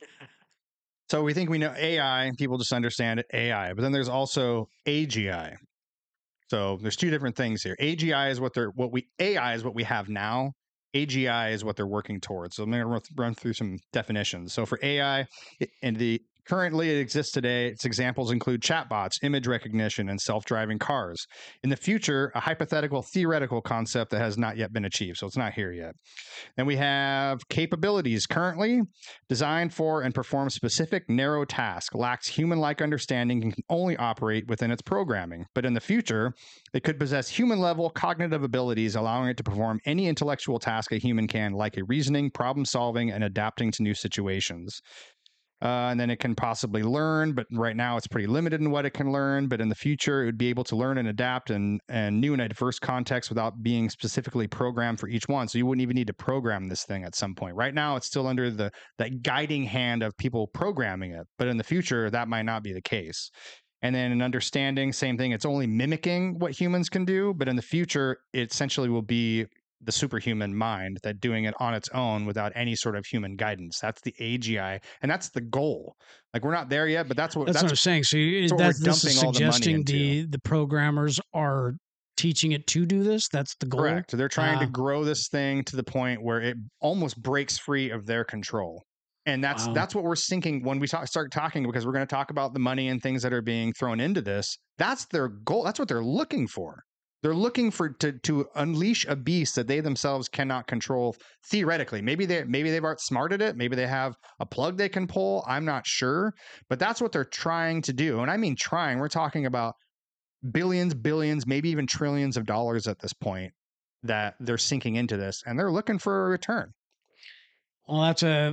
So we think we know A I. People just understand it, A I. But then there's also A G I. So there's two different things here. A G I is what they're what we A I is what we have now. A G I is what they're working towards. So I'm going to run through some definitions. So for A I, it, and the currently it exists today, its examples include chatbots, image recognition, and self-driving cars. In the future, a hypothetical, theoretical concept that has not yet been achieved. So it's not here yet. Then we have capabilities currently designed for and perform specific narrow tasks, lacks human-like understanding, and can only operate within its programming. But in the future, it could possess human-level cognitive abilities, allowing it to perform any intellectual task a human can, like a reasoning, problem-solving, and adapting to new situations. Uh, and then it can possibly learn, but right now it's pretty limited in what it can learn. But in the future, it would be able to learn and adapt and, and new and a diverse context without being specifically programmed for each one. So you wouldn't even need to program this thing at some point. Right now, it's still under the that guiding hand of people programming it. But in the future, that might not be the case. And then in understanding, same thing. It's only mimicking what humans can do. But in the future, it essentially will be the superhuman mind that doing it on its own without any sort of human guidance. That's the A G I, and that's the goal. Like we're not there yet, but that's what That's, that's, what I'm saying. So you, that's what that's, we're this is dumping all the money suggesting into. the the programmers are teaching it to do this. That's the goal. correct. They're trying to Ah. grow this thing to the point where it almost breaks free of their control. And that's Wow. that's what we're thinking when we talk, start talking, because we're going to talk about the money and things that are being thrown into this. That's their goal. That's what they're looking for. They're looking for to to unleash a beast that they themselves cannot control theoretically. Maybe they maybe they've outsmarted it. Maybe they have a plug they can pull. I'm not sure, but that's what they're trying to do. And I mean trying. We're talking about billions, billions, maybe even trillions of dollars at this point that they're sinking into this, and they're looking for a return. Well, that's a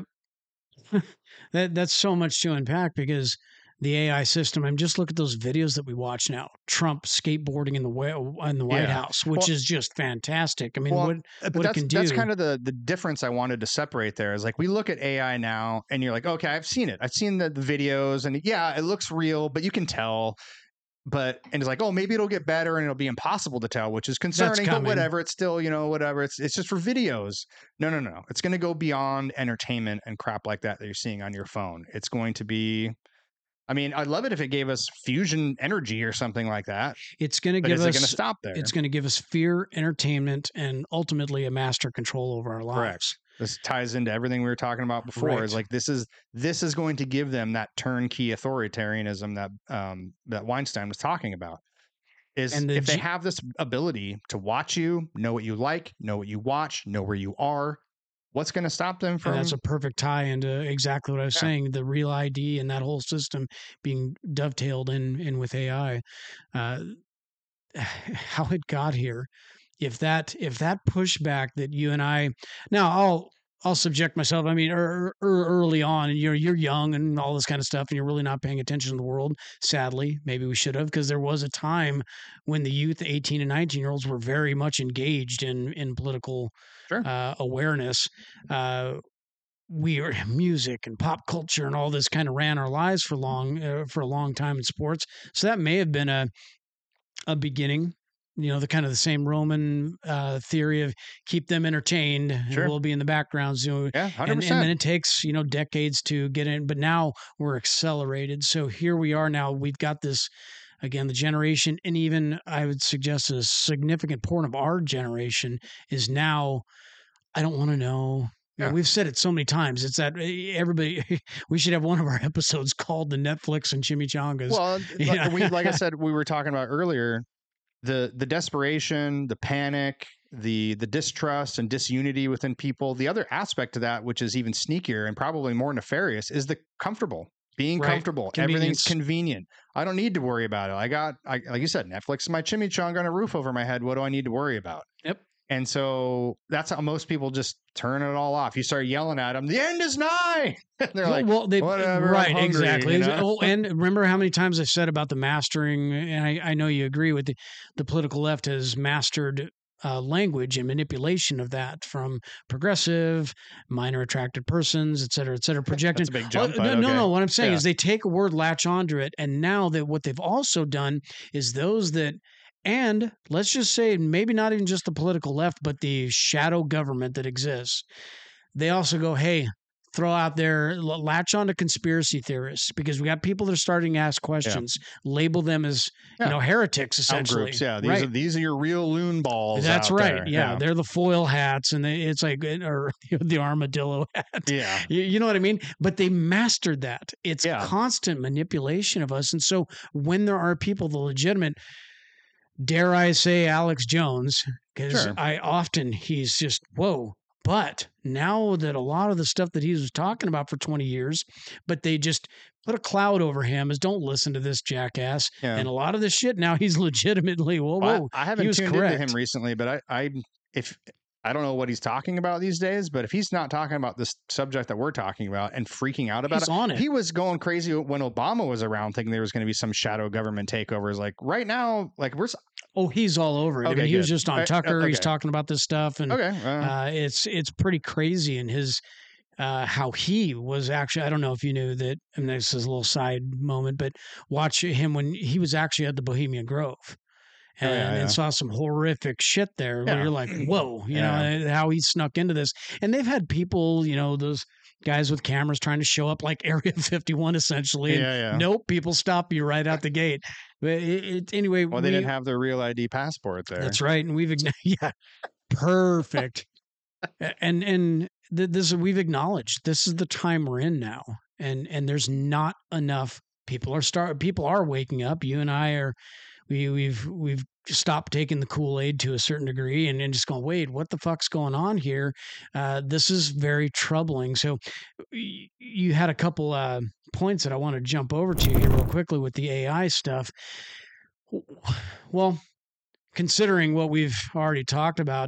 that that's so much to unpack because the A I system. I mean, just look at those videos that we watch now. Trump skateboarding in the way in the White Yeah. House, which Well- is just fantastic. I mean, Well, what Uh, But what it that's can that's do. kind of the the difference I wanted to separate there is like we look at A I now and you're like, okay, I've seen it. I've seen the, the videos and yeah, it looks real, but you can tell. But and it's like, oh, maybe it'll get better and it'll be impossible to tell, which is concerning. But coming. whatever, it's still, you know, whatever. It's it's just for videos. No, no, no. It's going to go beyond entertainment and crap like that that you're seeing on your phone. It's going to be. I mean, I'd love it if it gave us fusion energy or something like that. It's going to But give is it going to us stop there? it's going to give us fear, entertainment, and ultimately a master control over our lives. Correct. This ties into everything we were talking about before. Right. Is like this is this is going to give them that turnkey authoritarianism that um, that Weinstein was talking about. Is And the if they G- have this ability to watch you, know what you like, know what you watch, know where you are, what's going to stop them from? And that's a perfect tie into exactly what I was Yeah. saying. The real I D and that whole system being dovetailed in in with A I. Uh, how it got here. If that if that pushback that you and I now I'll I'll subject myself. I mean, er, er, early on, and you're you're young and all this kind of stuff, and you're really not paying attention to the world. Sadly, maybe we should have, because there was a time when the youth, the eighteen and nineteen year olds, were very much engaged in in political Sure. uh, awareness. Uh, we are music and pop culture and all this kind of ran our lives for long uh, for a long time in sports. So that may have been a a beginning. You know, the kind of the same Roman uh, theory of keep them entertained Sure. and we'll be in the background. So, Yeah, one hundred and, percent. and then it takes, you know, decades to get in, but now we're accelerated. So here we are now. We've got this, again, the generation, and even I would suggest a significant part of our generation is now, I don't want to know. You know, Yeah. we've said it so many times. It's that eh, everybody, we should have one of our episodes called the Netflix and Chimichangas. Well, Yeah. like, we, like I said, we were talking about earlier, the the desperation, the panic, the the distrust and disunity within people. The other aspect to that, which is even sneakier and probably more nefarious, is the comfortable. Being Right. comfortable. Convenience. Everything's convenient. I don't need to worry about it. I got, I, like you said, Netflix, my chimichanga on a roof over my head. What do I need to worry about? Yep. And so that's how most people just turn it all off. You start yelling at them, the end is nigh. They're Well, like, well, they whatever, I'm right, hungry, exactly. you know? Oh, and remember how many times I've said about the mastering, and I, I know you agree with the, the political left has mastered uh, language and manipulation of that from progressive, minor attracted persons, et cetera, et cetera, projected. That's a big jump, Oh, but no, no, okay. no. What I'm saying Yeah. is they take a word, latch onto it, and now that what they've also done is those that. And let's just say maybe not even just the political left, but the shadow government that exists. They also go, hey, throw out there, l- latch on to conspiracy theorists because we got people that are starting to ask questions, label them as, Yeah. you know, heretics Out essentially. groups, yeah. These right. are these are your real loon balls. That's out right. there. Yeah. They're the foil hats and they, it's like, or the armadillo hat. Yeah. You, you know what I mean? But they mastered that. It's Yeah. constant manipulation of us. And so when there are people, the legitimate, dare I say Alex Jones, because Sure. I often, he's just, whoa. But now that a lot of the stuff that he was talking about for twenty years, but they just put a cloud over him as don't listen to this jackass. Yeah. And a lot of this shit now he's legitimately, whoa, Well, whoa. I, I he haven't was tuned correct. into him recently, but I, I, if I don't know what he's talking about these days, but if he's not talking about this subject that we're talking about and freaking out about He's it, on it. he was going crazy when Obama was around, thinking there was going to be some shadow government takeovers. Like right now, like we're s- Oh, he's all over it. I Okay, mean, he was good. just on Uh, uh, Tucker. He's okay. talking about this stuff, and okay. Uh, uh, it's it's pretty crazy. And his uh, how he was actually, I don't know if you knew that. And this is a little side moment, but watch him when he was actually at the Bohemian Grove. Oh, And, yeah, yeah. and saw some horrific shit there where Yeah. you're like, whoa, you Yeah. know, how he snuck into this. And they've had people, you know, those guys with cameras trying to show up like Area fifty-one essentially. And yeah, yeah. nope, people stop you right out the gate. But it, it, anyway, Well, they we- didn't have their real I D passport there. that's right, and we've ign- yeah, perfect. A- and and th- this we've acknowledged this is the time we're in now, and and there's not enough people are start people are waking up. You and I are we we've we've stopped taking the Kool-Aid to a certain degree and, and just going, wait, what the fuck's going on here? Uh, this is very troubling. So y- you had a couple uh, points that I want to jump over to here real quickly with the A I stuff. Well, considering what we've already talked about,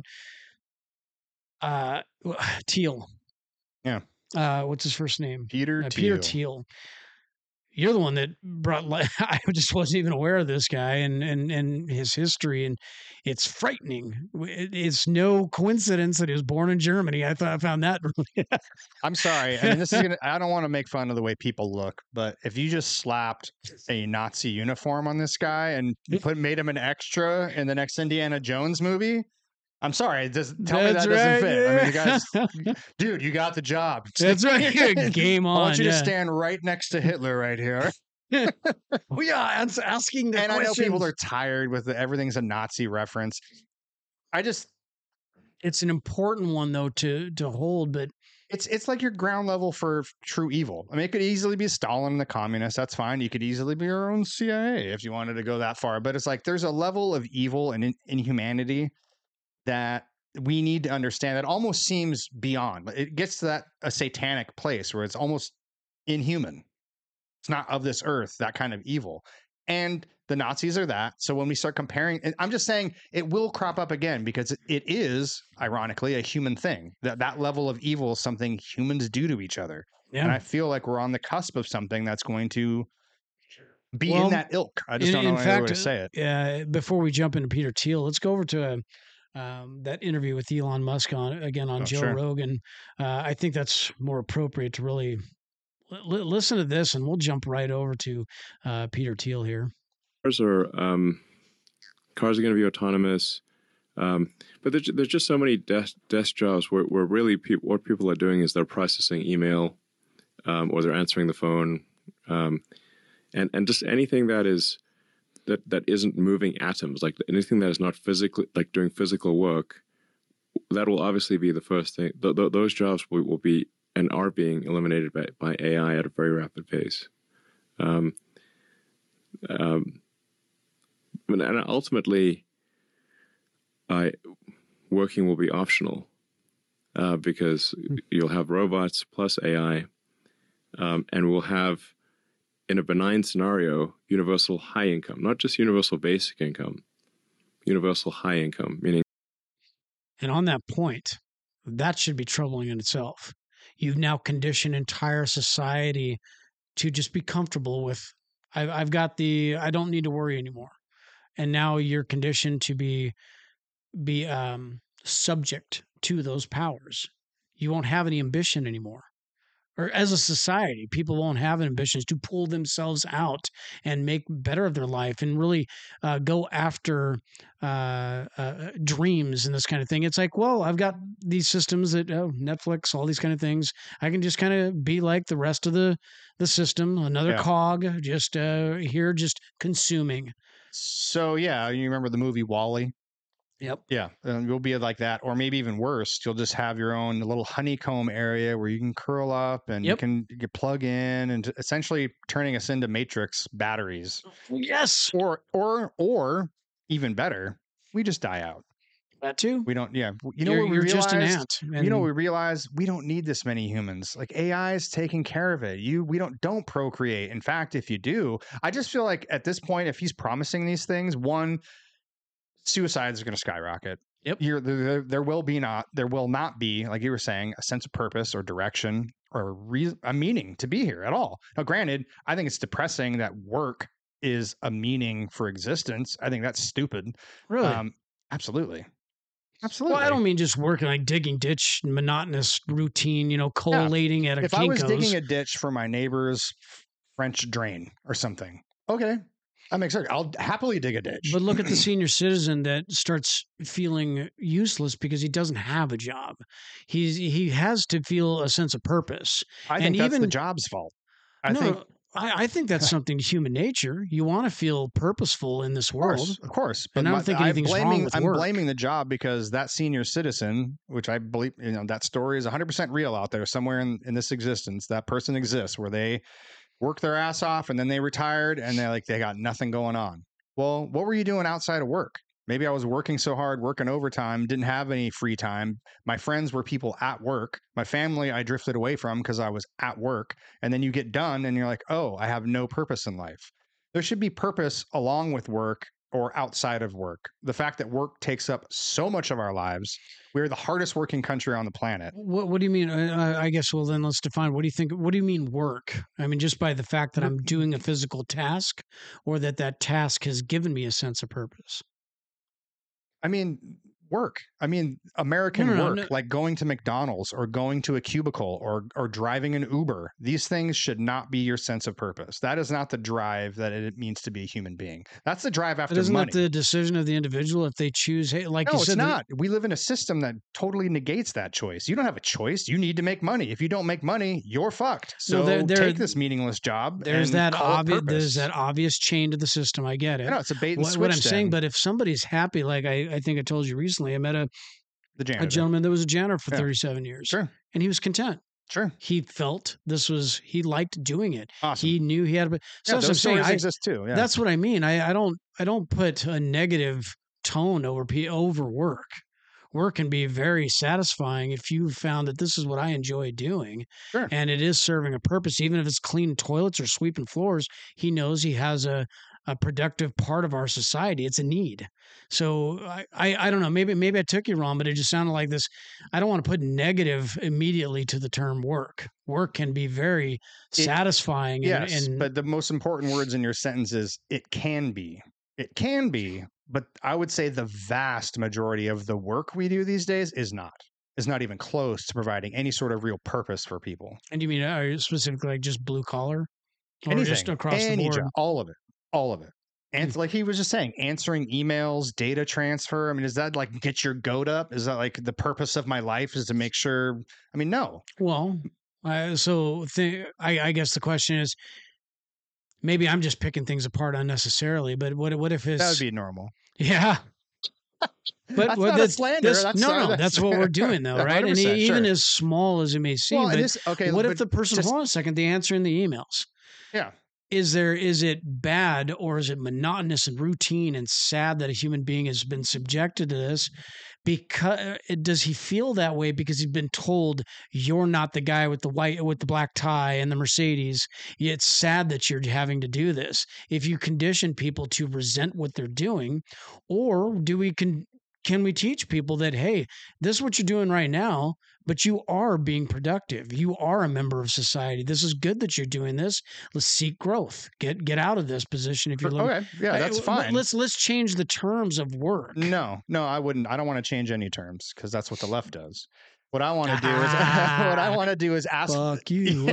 uh, Thiel. Yeah. Uh, what's his first name? Peter Uh, Thiel. Peter Thiel. You're the one that brought. li- I just wasn't even aware of this guy and and and his history, and it's frightening. It- It's no coincidence that he was born in Germany. I thought I found that really. I'm sorry. I mean, this is gonna. I don't want to make fun of the way people look, but if you just slapped a Nazi uniform on this guy and put made him an extra in the next Indiana Jones movie, I'm sorry. Just tell me That's that doesn't right, fit. I mean, you yeah. guys, dude, you got the job. That's right. Game on. I want you to yeah. stand right next to Hitler right here. Oh yeah, ans- asking the and I know people questions. are tired with the, everything's a Nazi reference. I just It's an important one though to to hold, but it's it's like your ground level for true evil. I mean, it could easily be Stalin and the communists. That's fine. You could easily be your own C I A if you wanted to go that far. But it's like there's a level of evil and in, inhumanity that we need to understand that almost seems beyond. It gets to that a satanic place where it's almost inhuman. It's not of this earth, that kind of evil. And the Nazis are that. So when we start comparing, and I'm just saying it will crop up again because it is, ironically, a human thing. That that level of evil is something humans do to each other. yeah. And I feel like we're on the cusp of something that's going to be Well, in that ilk. I just in, don't know in any fact, other way to say it. Uh, before we jump into Peter Thiel, let's go over to a, um, that interview with Elon Musk on again on Oh, Joe sure. Rogan. Uh, I think that's more appropriate to really li- listen to this, and we'll jump right over to uh, Peter Thiel here. Cars are um, cars are going to be autonomous, um, but there's, there's just so many desk, desk jobs where, where really pe- what people are doing is they're processing email um, or they're answering the phone, um, and and just anything that is that that isn't moving atoms, like anything that is not physically like doing physical work. That will obviously be the first thing. Th- th- those jobs will, will be and are being eliminated by, by A I at a very rapid pace. Um, um, and ultimately, I, working will be optional uh, because you'll have robots plus A I, um, and we'll have, in a benign scenario, universal high income, not just universal basic income, universal high income, meaning. And on that point, that should be troubling in itself. You've now conditioned entire society to just be comfortable with, I've, I've got the, I don't need to worry anymore. And now you're conditioned to be, be um, subject to those powers. You won't have any ambition anymore. Or as a society, people won't have ambitions to pull themselves out and make better of their life and really uh, go after uh, uh, dreams and this kind of thing. It's like, well, I've got these systems that oh, Netflix, all these kind of things. I can just kind of be like the rest of the the system, another Yeah. cog, just uh, here, just consuming. So yeah, you remember the movie WALL-E? Yep. Yeah, and you'll be like that, or maybe even worse. You'll just have your own little honeycomb area where you can curl up and Yep. you can you can plug in, and essentially turning us into Matrix batteries. Yes. Or or or even better, we just die out. That too. We don't. Yeah, you know you're, what we you're realized? just an ant. You know and- what we realize? We don't need this many humans. Like A I is taking care of it. You we don't don't procreate. In fact, if you do, I just feel like at this point, if he's promising these things, one, suicides are going to skyrocket. Yep. You're, there, there will be not, there will not be, like you were saying, a sense of purpose or direction or re- a meaning to be here at all. Now, granted, I think it's depressing that work is a meaning for existence. I think that's stupid. Really? Um, absolutely. Absolutely. Well, I don't mean just working like digging ditch, monotonous routine, you know, collating at a if I was Kinko's. digging a ditch for my neighbor's French drain or something, okay, that makes sense. I'll happily dig a ditch. But look at the senior citizen that starts feeling useless because he doesn't have a job. He's he has to feel a sense of purpose. I think and that's the even- job's fault. I no, think I, I think that's something human nature. You want to feel purposeful in this Of world. course, of course. And I don't my- think I'm anything's wrong blaming, with I'm work. blaming the job because that senior citizen, which I believe, you know, that story is one hundred percent real out there somewhere in, in this existence. That person exists where they work their ass off and then they retired and they're like, they got nothing going on. Well, what were you doing outside of work? Maybe I was working so hard, working overtime, didn't have any free time. My friends were people at work. My family, I drifted away from because I was at work. And then you get done and you're like, oh, I have no purpose in life. There should be purpose along with work or outside of work. The fact that work takes up so much of our lives, we're the hardest working country on the planet. What, what do you mean? Uh, I guess, well, then let's define. What do you think? What do you mean work? I mean, just by the fact that I'm doing a physical task or that that task has given me a sense of purpose? I mean, work. I mean, American No, no, no, work, no. like going to McDonald's or going to a cubicle or or driving an Uber. These things should not be your sense of purpose. That is not the drive that it means to be a human being. That's the drive after But isn't money. that the decision of the individual if they choose? Hey, like no, you it's said, the- not. We live in a system that totally negates that choice. You don't have a choice. You need to make money. If you don't make money, you're fucked. So No, there- there- take this meaningless job. there's and that call it obvious. There's purpose. that obvious chain to the system. I get it. I know, it's a bait and what, switch. what I'm saying, then. but if somebody's happy, like I, I think I told you recently, I met a, the janitor. a gentleman that was a janitor for Yeah. thirty-seven years, Sure, and he was content. sure, He felt this was he liked doing it. awesome. He knew he had. A, so yeah, that's what I'm those saying. stories I, exist too. Yeah. That's what I mean. I, I don't I don't put a negative tone over pe- over work. Work can be very satisfying if you found that this is what I enjoy doing, Sure. and it is serving a purpose. Even if it's cleaning toilets or sweeping floors, he knows he has a a productive part of our society. It's a need. So I, I, I don't know. Maybe maybe I took you wrong, but it just sounded like this. I don't want to put negative immediately to the term work. Work can be very It- satisfying. And, Yes, and but the most important words in your sentence is it can be. It can be, but I would say the vast majority of the work we do these days is not is not even close to providing any sort of real purpose for people. And you mean are you specifically like just blue collar, or Anything, just across the any board? job, all of it, all of it. And Mm. like he was just saying, answering emails, data transfer. I mean, is that like get your goat up? Is that like the purpose of my life is to make sure? I mean, no. Well, uh, so th- I, I guess the question is, maybe I'm just picking things apart unnecessarily. But what what if it's That would be normal. yeah? But That's well, not a that's, slander. this- that's no, not- no, that's what we're doing though, right? And e- one hundred percent, even sure. as small as it may seem, Well, and but this, okay, what if but the person? just- Hold on a second. They answer in the emails. Yeah. Is there is it bad or is it monotonous and routine and sad that a human being has been subjected to this? Because does he feel that way because he's been told you're not the guy with the white with the black tie and the Mercedes? It's sad that you're having to do this. If you condition people to resent what they're doing, or do we can can we teach people that, hey, this is what you're doing right now, but you are being productive. You are a member of society. This is good that you're doing this. Let's seek growth. Get get out of this position if you're looking. Okay, yeah, that's Uh, fine. Let's let's change the terms of work. No, no, I wouldn't. I don't want to change any terms because that's what the left does. What I want to do is Ah. what I want to do is ask. Fuck you.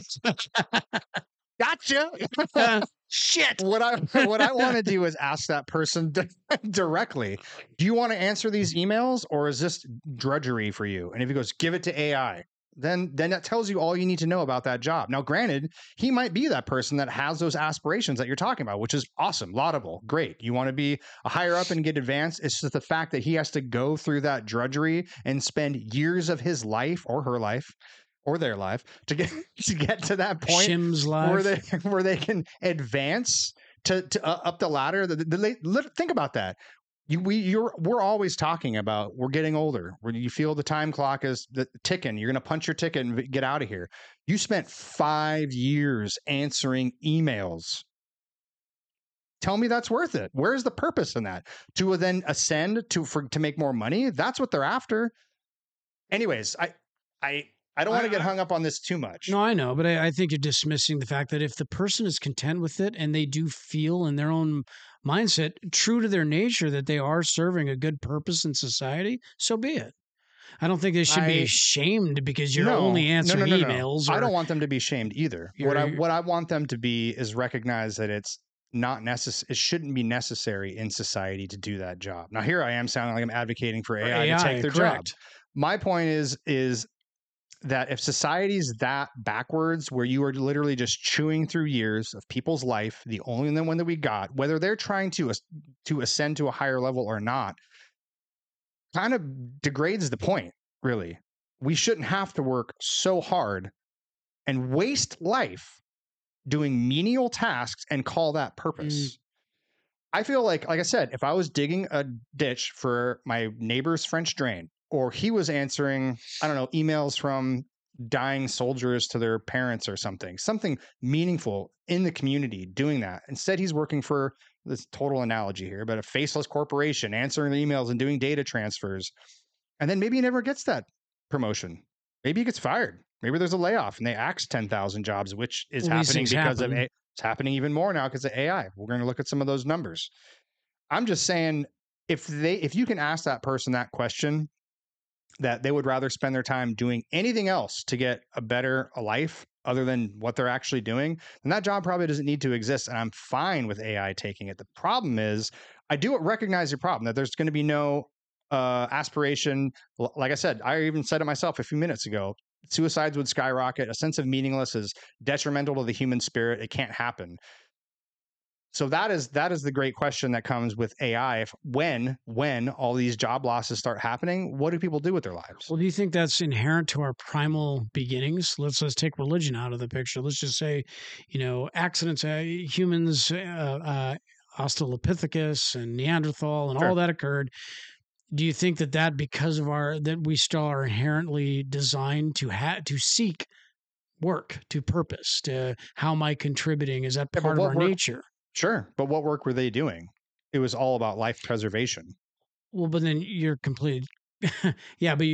Gotcha. Shit. what I what I want to do is ask that person di- directly. Do you want to answer these emails, or is this drudgery for you? And if he goes, give it to A I, then then that tells you all you need to know about that job. Now, granted, he might be that person that has those aspirations that you're talking about, which is awesome, laudable, great. You want to be a higher up and get advanced. It's just the fact that he has to go through that drudgery and spend years of his life or her life or their life to get to get to that point Shim's where life. they where they can advance to, to uh, up the ladder. The, the, the, lit- think about that. You we you're we're always talking about we're getting older. When you feel the time clock is the, ticking, you're going to punch your ticket and v- get out of here. You spent five years answering emails. Tell me that's worth it. Where's the purpose in that? To then ascend to for to make more money? That's what they're after. Anyways, I I I don't want to I- get hung up on this too much. No, I know, but I, I think you're dismissing the fact that if the person is content with it and they do feel in their own mindset, true to their nature, that they are serving a good purpose in society, so be it. I don't think they should I- be shamed because you're No, only no, answering no, no, no. emails. I or- don't want them to be shamed either. What I You're- what I want them to be is recognize that it's not necessary. It shouldn't be necessary in society to do that job. Now, here I am sounding like I'm advocating for A I, A I, to take their correct. job. My point is is that if society's that backwards, where you are literally just chewing through years of people's life, the only one that we got, whether they're trying to as- to ascend to a higher level or not, kind of degrades the point. Really, we shouldn't have to work so hard and waste life doing menial tasks and call that purpose. Mm. I feel like, like I said, if I was digging a ditch for my neighbor's French drain, or he was answering, I don't know, emails from dying soldiers to their parents or something, something meaningful in the community doing that. Instead, he's working for this total analogy here, but a faceless corporation, answering the emails and doing data transfers. And then maybe he never gets that promotion. Maybe he gets fired. Maybe there's a layoff and they axe ten thousand jobs, which is Well, these happening things because happen. of A I. It's happening even more now because of A I. We're going to look at some of those numbers. I'm just saying, if they, if you can ask that person that question, that they would rather spend their time doing anything else to get a better life other than what they're actually doing, then that job probably doesn't need to exist. And I'm fine with A I taking it. The problem is, I do recognize your problem that there's going to be no uh, aspiration. L- Like I said, I even said it myself a few minutes ago. Suicides would skyrocket. A sense of meaningless is detrimental to the human spirit. It can't happen. So that is that is the great question that comes with A I. If when when all these job losses start happening, what do people do with their lives? Well, do you think that's inherent to our primal beginnings? Let's let's take religion out of the picture. Let's just say, you know, accidents, uh, humans, uh, uh, Australopithecus and Neanderthal, and Sure. all that occurred. Do you think that that because of our that we still are inherently designed to have to seek work, to purpose, to how am I contributing? Is that Yeah, but part of what our work- nature? Sure, but what work were they doing? It was all about life preservation. Well, but then you're completely, yeah, but you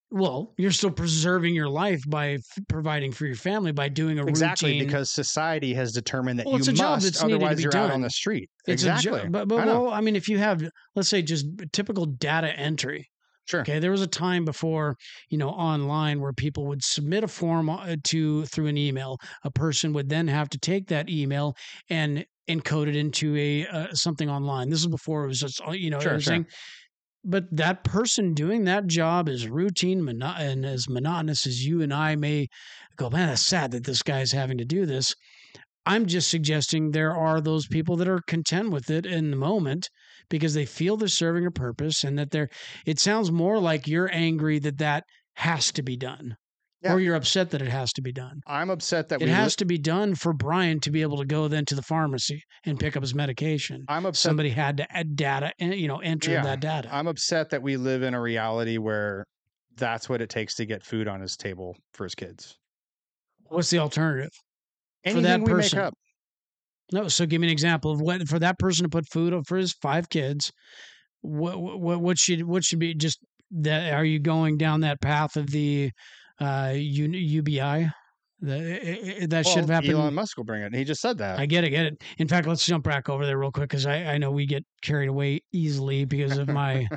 Well, you're still preserving your life by f- providing for your family by doing a Exactly, routine. because society has determined that Well, you it's a job must, that's needed to otherwise be you're out on done. the street. It's exactly. a job, but but I know. well, I mean, if you have, let's say, just typical data entry. Sure. Okay, there was a time before, you know, online where people would submit a form uh, to through an email. A person would then have to take that email and encode it into a uh, something online. This is before it was just, uh, you know, Sure, everything. sure. But that person doing that job is routine mono- and as monotonous as you and I may go, man, that's sad that this guy's having to do this. I'm just suggesting there are those people that are content with it in the moment because they feel they're serving a purpose and that they're, it sounds more like you're angry that that has to be done Yeah. or you're upset that it has to be done. I'm upset that It we has li- to be done for Brian to be able to go then to the pharmacy and pick up his medication. I'm upset. Somebody had to add data and, you know, enter Yeah, that data. I'm upset that we live in a reality where that's what it takes to get food on his table for his kids. What's the alternative? Anything that we person. make up. No, so give me an example of what for that person to put food up for his five kids. What what what should what should be just that? Are you going down that path of the uh, U, UBI? The, that Well, should have happened. Elon Musk will bring it. He just said that. I get it, get it. In fact, let's jump back over there real quick because I, I know we get carried away easily because of my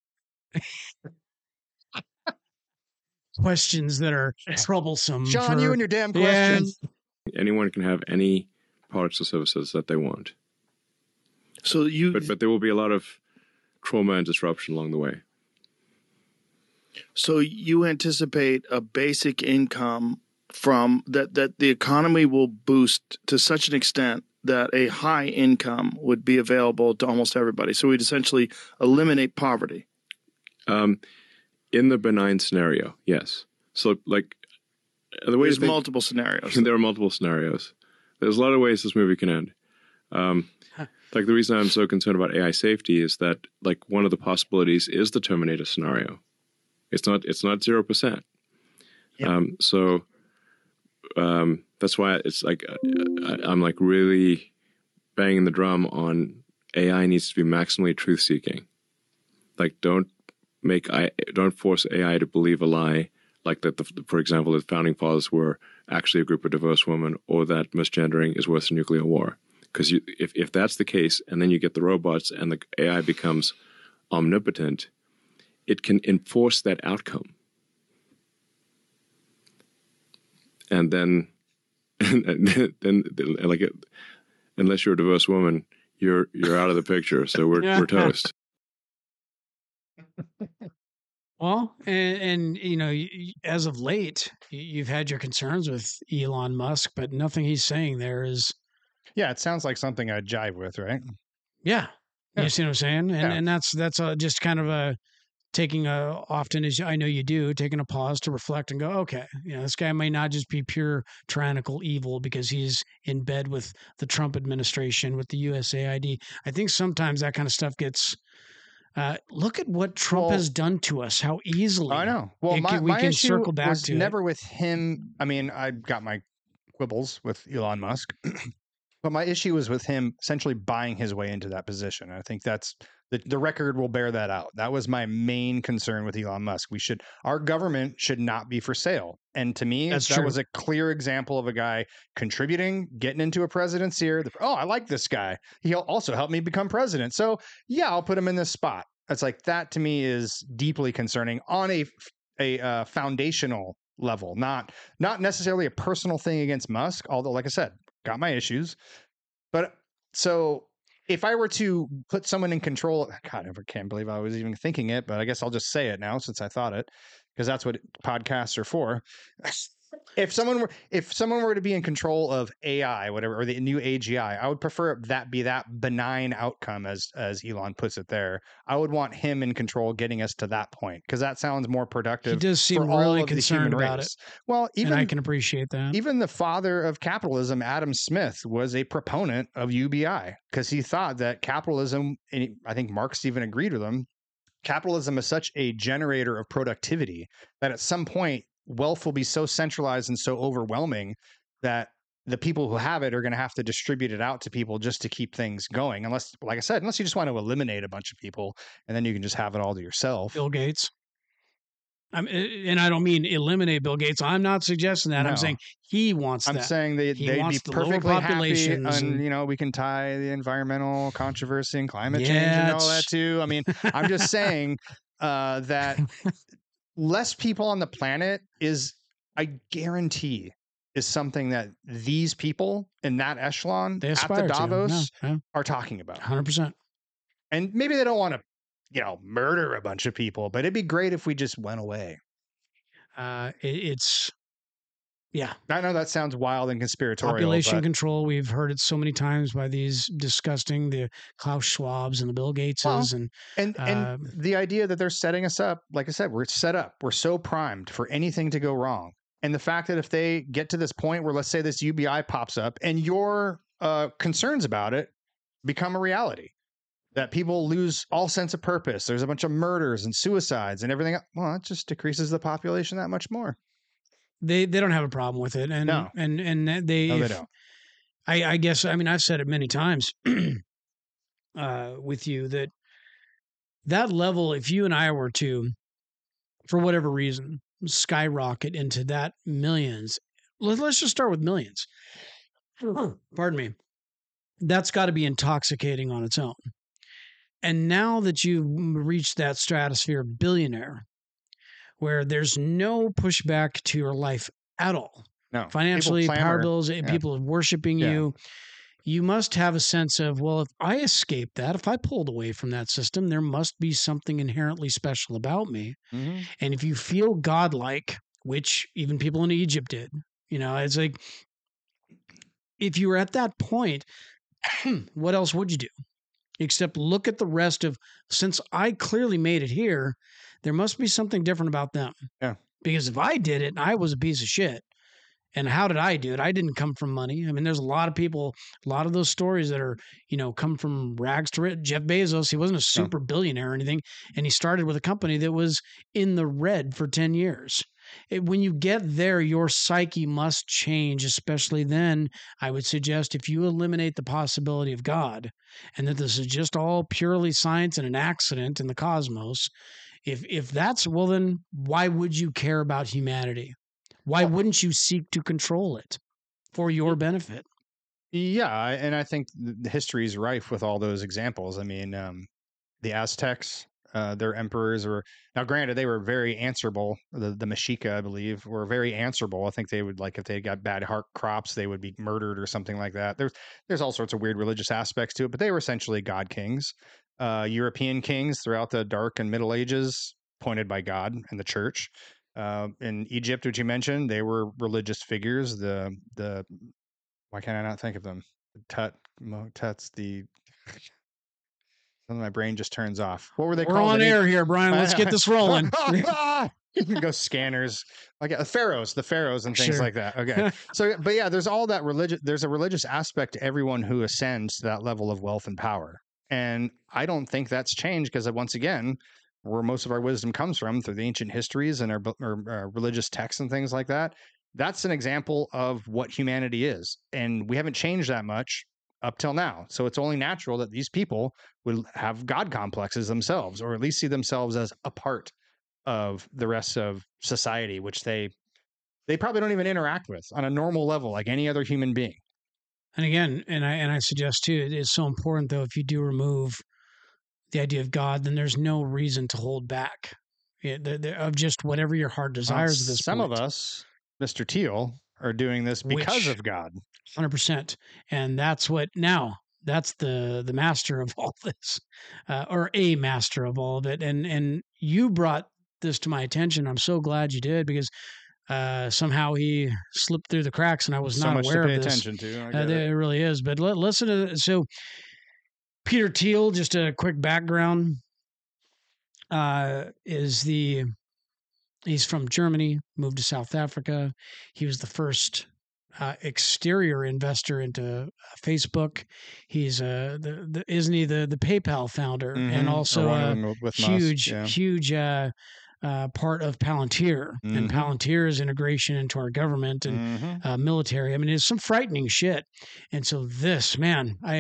questions that are troublesome. John, for, you and your damn Yeah. questions. Anyone can have any products or services that they want, So you, but but there will be a lot of trauma and disruption along the way. so you anticipate a basic income from that that the economy will boost to such an extent that a high income would be available to almost everybody. So we'd essentially eliminate poverty. Um, in the benign scenario, yes. So like the way There's to think, multiple scenarios. there are multiple scenarios. There's a lot of ways this movie can end. Um, like the reason I'm so concerned about A I safety is that like one of the possibilities is the Terminator scenario. It's not. It's not zero percent. Yep. Um, so um, that's why it's like I, I'm like really banging the drum on A I needs to be maximally truth seeking. Like don't make I don't force A I to believe a lie. Like that, the, for example, the founding fathers were actually a group of diverse women, or that misgendering is worse than nuclear war. Because if, if that's the case, and then you get the robots and the A I becomes omnipotent, it can enforce that outcome. And then, and then, like, unless you're a diverse woman, you're you're out of the picture. So we're we're toast. Well, and, and you know, y- y- as of late, y- you've had your concerns with Elon Musk, but nothing he's saying there is, Yeah, it sounds like something I'd jive with, right? yeah. Yeah. You see what I'm saying? And Yeah. and that's that's a, just kind of a taking a often as I know you do, taking a pause to reflect and go, okay, you know, this guy may not just be pure tyrannical evil because he's in bed with the Trump administration with the U S A I D. I think sometimes that kind of stuff gets. Uh, look at what Trump Well, has done to us. How easily I know. Well, it my, can- we my can issue circle back was to it. never with him. I mean, I got my quibbles with Elon Musk, but my issue was with him essentially buying his way into that position. I think that's the, the record will bear that out. That was my main concern with Elon Musk. We should, our government should not be for sale. And to me, That's that true. was a clear example of a guy contributing, getting into a presidency. Or the, oh, I like this guy. He'll also help me become president. So yeah, I'll put him in this spot. It's like that to me is deeply concerning on a a uh, foundational level, not not necessarily a personal thing against Musk. Although, like I said, got my issues. But so if I were to put someone in control, God, I can't believe I was even thinking it, but I guess I'll just say it now since I thought it, because that's what podcasts are for. If someone were if someone were to be in control of A I, whatever, or the new A G I, I would prefer that be that benign outcome, as as Elon puts it there. I would want him in control, getting us to that point, because that sounds more productive. He does seem for all really of the concerned human about race. Well, even and I can appreciate that. even the father of capitalism, Adam Smith, was a proponent of U B I because he thought that capitalism, and he- I think Marx even agreed with him, capitalism is such a generator of productivity that at some point wealth will be so centralized and so overwhelming that the people who have it are going to have to distribute it out to people just to keep things going. Unless, like I said, unless you just want to eliminate a bunch of people and then you can just have it all to yourself. Bill Gates. I'm, and I don't mean eliminate Bill Gates. I'm not suggesting that. No. I'm saying he wants I'm that. saying they, He they'd be wants the lower perfectly happy, populations and and- you know, we can tie the environmental controversy and climate change Yeah, and all that it's- too. I mean, I'm just saying uh, that less people on the planet is, I guarantee, is something that these people in that echelon They at aspire the to. Davos Yeah, yeah, are talking about. one hundred percent. And maybe they don't want to, you know, murder a bunch of people, but it'd be great if we just went away. Uh, it, it's, yeah. I know that sounds wild and conspiratorial. Population but control. We've heard it so many times by these disgusting, the Klaus Schwabs and the Bill Gateses. Well, and and and um, the idea that they're setting us up, like I said, we're set up. We're so primed for anything to go wrong. And the fact that if they get to this point where, let's say, this U B I pops up and your uh, concerns about it become a reality, that people lose all sense of purpose, there's a bunch of murders and suicides and everything. Well, it just decreases the population that much more. they, they don't have a problem with it. And, No. and, and they, No, they if- don't. I, I guess, I mean, I've said it many times uh, with you that that level, if you and I were to, for whatever reason, skyrocket into that millions, let, let's just start with millions. Pardon me. That's got to be intoxicating on its own. And now that you've reached that stratosphere of billionaire, where there's no pushback to your life at all, No. financially, People power clamor. bills, Yeah. people worshiping Yeah. you, you must have a sense of, well, if I escape that, if I pulled away from that system, there must be something inherently special about me. Mhm. And if you feel godlike, which even people in Egypt did, you know, it's like, if you were at that point, what else would you do? Except look at the rest of, since I clearly made it here, there must be something different about them. Yeah. Because if I did it, I was a piece of shit. And how did I do it? I didn't come from money. I mean, there's a lot of people, a lot of those stories that are, you know, come from rags to riches. Jeff Bezos, he wasn't a super billionaire or anything. And he started with a company that was in the red for ten years. It, when you get there, your psyche must change, especially then. I would suggest if you eliminate the possibility of God and that this is just all purely science and an accident in the cosmos, if if that's, well, then why would you care about humanity? Why wouldn't you seek to control it for your benefit? Yeah, I- and I think th- the history is rife with all those examples. I mean, um, the Aztecs, uh, their emperors were, now granted, they were very answerable. The the Mexica, I believe, were very answerable. I think they would, like, if they got bad heart crops, they would be murdered or something like that. There's there's all sorts of weird religious aspects to it, but they were essentially god kings. Uh, European kings throughout the Dark and Middle Ages, appointed by God and the Church. Uh, in Egypt, which you mentioned, they were religious figures. The the why can I not think of them? Tut, Mo- Tuts, the my brain just turns off. What were they We're called? on They- air here, Brian. Let's get this rolling. Go scanners, like uh, pharaohs, the pharaohs, and things Sure. like that. Okay, so but yeah, there's all that religious. There's a religious aspect to everyone who ascends to that level of wealth and power, and I don't think that's changed because once again, where most of our wisdom comes from through the ancient histories and our, our, our religious texts and things like that. That's an example of what humanity is, and we haven't changed that much up till now. So it's only natural that these people would have God complexes themselves, or at least see themselves as a part of the rest of society, which they they probably don't even interact with on a normal level like any other human being. And again, and I and I suggest too, it is so important though, if you do remove the idea of God, then there's no reason to hold back. Yeah, the, the, of just whatever your heart desires at this Some point. of us, Mister Teal, are doing this because Which- of God. one hundred percent. And that's what, now, that's the the master of all this, uh, or a master of all of it. And and you brought this to my attention. I'm so glad you did, because uh, somehow he slipped through the cracks and I was so not much aware to pay of this. attention to. I Uh, get there it. it really is. But let, listen to, so Peter Thiel, just a quick background, uh, is the, he's from Germany, moved to South Africa. He was the first uh, exterior investor into uh, Facebook. He's uh, the, the isn't he the the PayPal founder, Mhm. and Or also one of a them with- with Musk, huge yeah. huge uh, uh, part of Palantir, and Mhm. Palantir's integration into our government and Mhm. uh, military. I mean, it's some frightening shit. And so this, man, I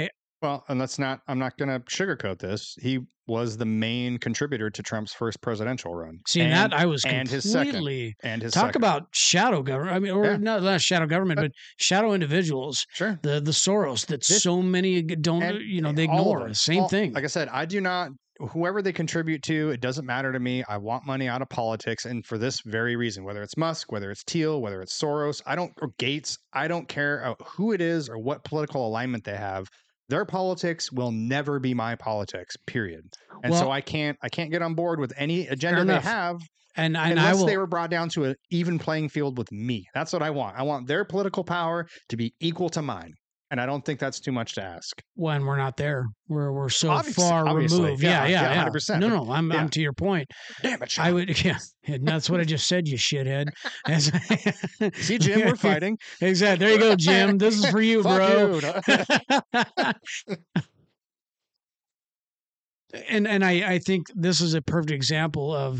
Well, and let's not, I'm not going to sugarcoat this. He was the main contributor to Trump's first presidential run. See, and that I was and his second. completely And his talk second. about shadow government. I mean, or Yeah. not, not shadow government, but shadow individuals. Sure. The the Soros that This- so many don't, And you know, they all of ignore. them. Same All- thing. Like I said, I do not, whoever they contribute to, it doesn't matter to me. I want money out of politics. And for this very reason, whether it's Musk, whether it's Thiel, whether it's Soros, I don't, or Gates, I don't care uh, who it is or what political alignment they have. Their politics will never be my politics, period. And Well- so I can't, I can't get on board with any agenda they enough. have and and I unless will. they were brought down to an even playing field with me. That's what I want. I want their political power to be equal to mine. And I don't think that's too much to ask. When we're not there, we're we're so Obviously- far obviously. removed. Yeah, Yeah, yeah, yeah, yeah. one hundred percent. No, no, I'm Yeah. I'm to your point. Damn it, Sean. I would, yeah, and that's what I just said, you shithead. As- See, Jim, we're fighting. Exactly. There you go, Jim. This is for you, Fuck bro. you. and and I, I think this is a perfect example of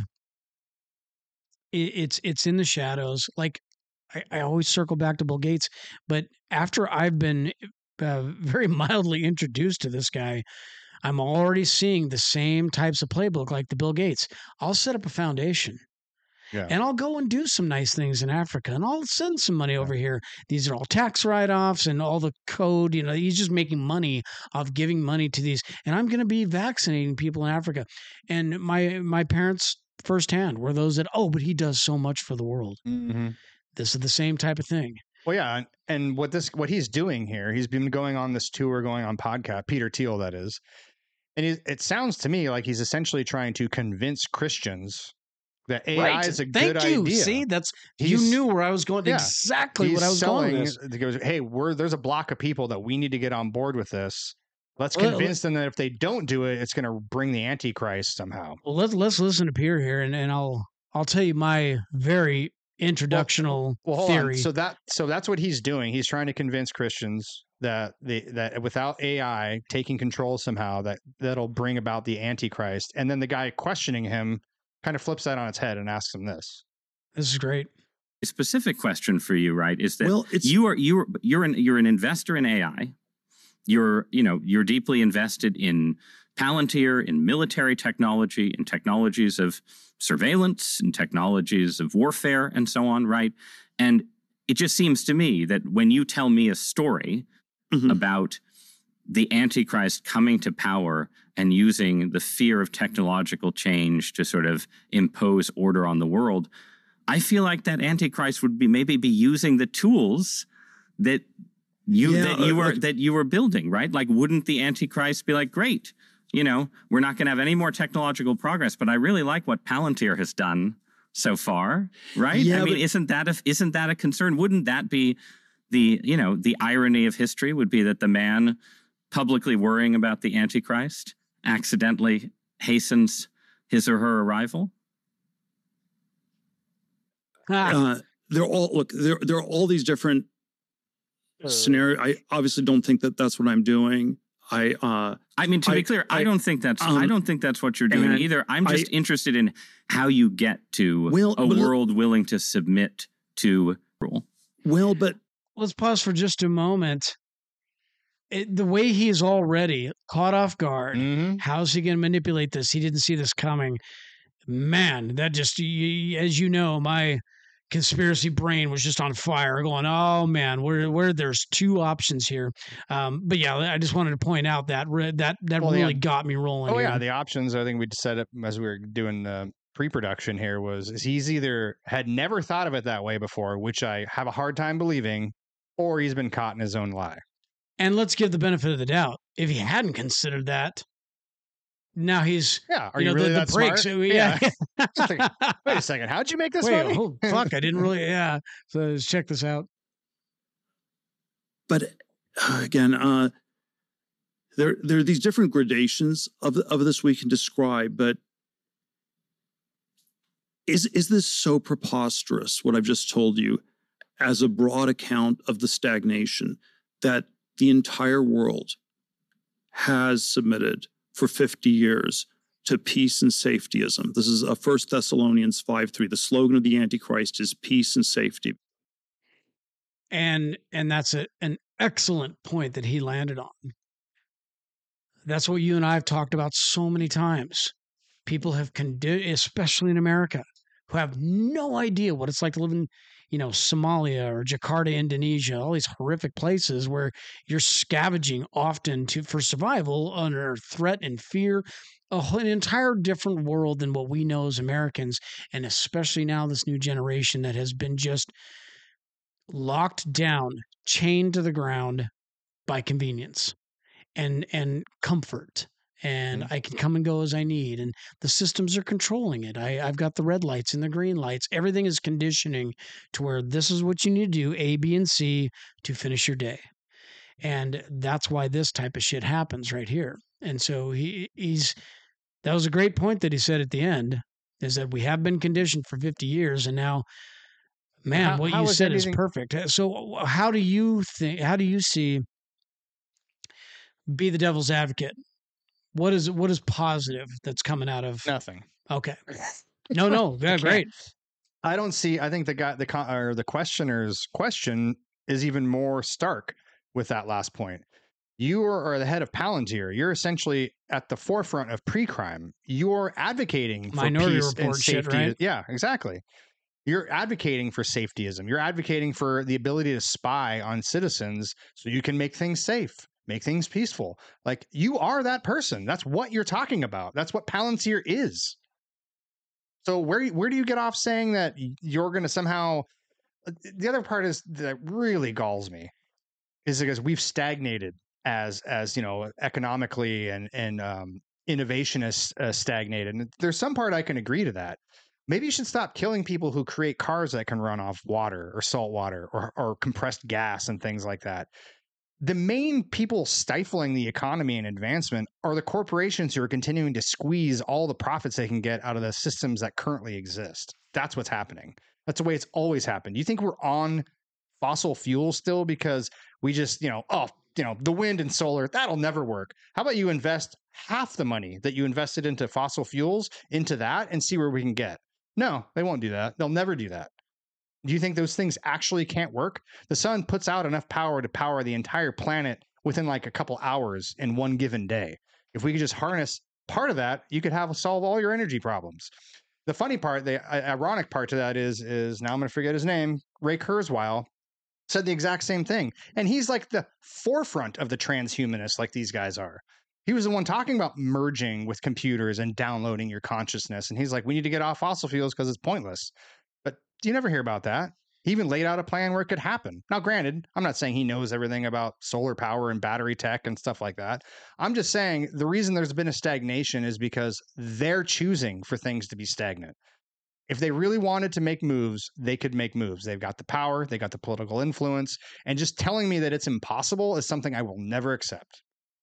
it, it's it's in the shadows. Like I, I always circle back to Bill Gates, but after I've been uh, very mildly introduced to this guy, I'm already seeing the same types of playbook like the Bill Gates. I'll set up a foundation. Yeah. And I'll go and do some nice things in Africa and I'll send some money over here. These are all tax write-offs and all the code, you know, he's just making money off giving money to these. And I'm going to be vaccinating people in Africa. And my my parents firsthand were those that, oh, but he does so much for the world. Mhm. This is the same type of thing. Well, yeah, and, and what this what he's doing here, he's been going on this tour, going on podcast, Peter Thiel, that is, and he, it sounds to me like he's essentially trying to convince Christians that A I is a Thank good you. idea. See, that's you He's- knew where I was going. Yeah. Exactly He's what I was going selling. with. He goes, hey, we're there's a block of people that we need to get on board with this. Let's Well, convince them that if they don't do it, it's going to bring the Antichrist somehow. Well, let's let's listen to Pierre here, and, and I'll I'll tell you my very introductional Well, hold theory. on. So that so that's what he's doing. He's trying to convince Christians that they that without A I taking control somehow, that that'll bring about the Antichrist. And then the guy questioning him kind of flips that on its head and asks him this. This is great. A specific question for you, right? Is that Well, it's- you are you are you're an you're an investor in A I. You're you know you're deeply invested in Palantir, in military technology, in technologies of surveillance, in technologies of warfare, and so on, right? And it just seems to me that when you tell me a story Mhm. about the Antichrist coming to power and using the fear of technological change to sort of impose order on the world, I feel like that Antichrist would be maybe be using the tools that you Yeah, that you uh, were like- that you were building, right? Like, wouldn't the Antichrist be like, great, you know, we're not going to have any more technological progress, but I really like what Palantir has done so far, right? Yeah, I mean, but- isn't that a, isn't that a concern? Wouldn't that be the you know the irony of history? Would be that the man publicly worrying about the Antichrist accidentally hastens his or her arrival? Ah, uh, they're all look. There, there are all these different scenarios. I obviously don't think that that's what I'm doing. I uh, I mean, to I- be clear, I, I- don't think that's I um, don't think that's what you're doing and either. I'm just I- interested in how you get to Well, a but- world willing to submit to rule. well, but let's pause for just a moment. It, the way he is already caught off guard. Mm-hmm. How's he going to manipulate this? He didn't see this coming. Man, that just, y- y- as you know, my conspiracy brain was just on fire going, oh man, where, where there's two options here. Um, but yeah, I just wanted to point out that re- that, that Well, really yeah. got me rolling. Oh here. yeah, the options I think we said it as we were doing the pre-production here was is he's either had never thought of it that way before, which I have a hard time believing, or he's been caught in his own lie. And let's give the benefit of the doubt. If he hadn't considered that, now he's, Yeah, are you you, know, really the, that the breaks. smart? uh, Yeah. It's like, wait a second, how'd you make this Wait, money? oh, fuck, I didn't really, yeah. So let's check this out. but uh, again, uh, there there are these different gradations of of this we can describe. But is is this so preposterous? What I've just told you, as a broad account of the stagnation that the entire world has submitted for fifty years to peace and safetyism. This is a First Thessalonians five three. The slogan of the Antichrist is peace and safety. And and that's a, an excellent point that he landed on. That's what you and I have talked about so many times. People have, condi- especially in America, who have no idea what it's like to live in, you know, Somalia or Jakarta, Indonesia, all these horrific places where you're scavenging often to for survival under threat and fear. A whole, an entire different world than what we know as Americans, and especially now this new generation that has been just locked down, chained to the ground by convenience and and comfort. And Mhm. I can come and go as I need. And the systems are controlling it. I, I've got the red lights and the green lights. Everything is conditioning to where this is what you need to do, A, B, and C, to finish your day. And that's why this type of shit happens right here. And so he he's that was a great point that he said at the end, is that we have been conditioned for fifty years, and now, man, How- what how you is said is anything- perfect. So how do you think? How do you see? Be the devil's advocate. What is what is positive that's coming out of? Nothing. Okay. No, no, yeah, can't. great. I don't see. I think the guy, the con- or the questioner's question is even more stark with that last point. You are, are the head of Palantir. You're essentially at the forefront of pre-crime. You're advocating for Minority peace and Report shit, safety. right? Yeah, exactly. You're advocating for safetyism. You're advocating for the ability to spy on citizens so you can make things safe, make things peaceful. Like, you are that person. That's what you're talking about. That's what Palantir is. So where where do you get off saying that you're going to somehow? The other part is that really galls me is because we've stagnated as as you know, economically, and and um, innovation has uh, stagnated. And there's some part I can agree to that. Maybe you should stop killing people who create cars that can run off water or salt water or or compressed gas and things like that. The main people stifling the economy and advancement are the corporations who are continuing to squeeze all the profits they can get out of the systems that currently exist. That's what's happening. That's the way it's always happened. You think we're on fossil fuel still because we just, you know, oh, you know, the wind and solar, that'll never work. How about you invest half the money that you invested into fossil fuels into that and see where we can get? No, they won't do that. They'll never do that. Do you think those things actually can't work? The sun puts out enough power to power the entire planet within like a couple hours in one given day. If we could just harness part of that, you could have solve all your energy problems. The funny part, the ironic part to that is, is now I'm going to forget his name, Ray Kurzweil, said the exact same thing. And he's like the forefront of the transhumanists, like these guys are. He was the one talking about merging with computers and downloading your consciousness. And he's like, we need to get off fossil fuels because it's pointless. But you never hear about that. He even laid out a plan where it could happen. Now, granted, I'm not saying he knows everything about solar power and battery tech and stuff like that. I'm just saying the reason there's been a stagnation is because they're choosing for things to be stagnant. If they really wanted to make moves, they could make moves. They've got the power, they got the political influence, and just telling me that it's impossible is something I will never accept.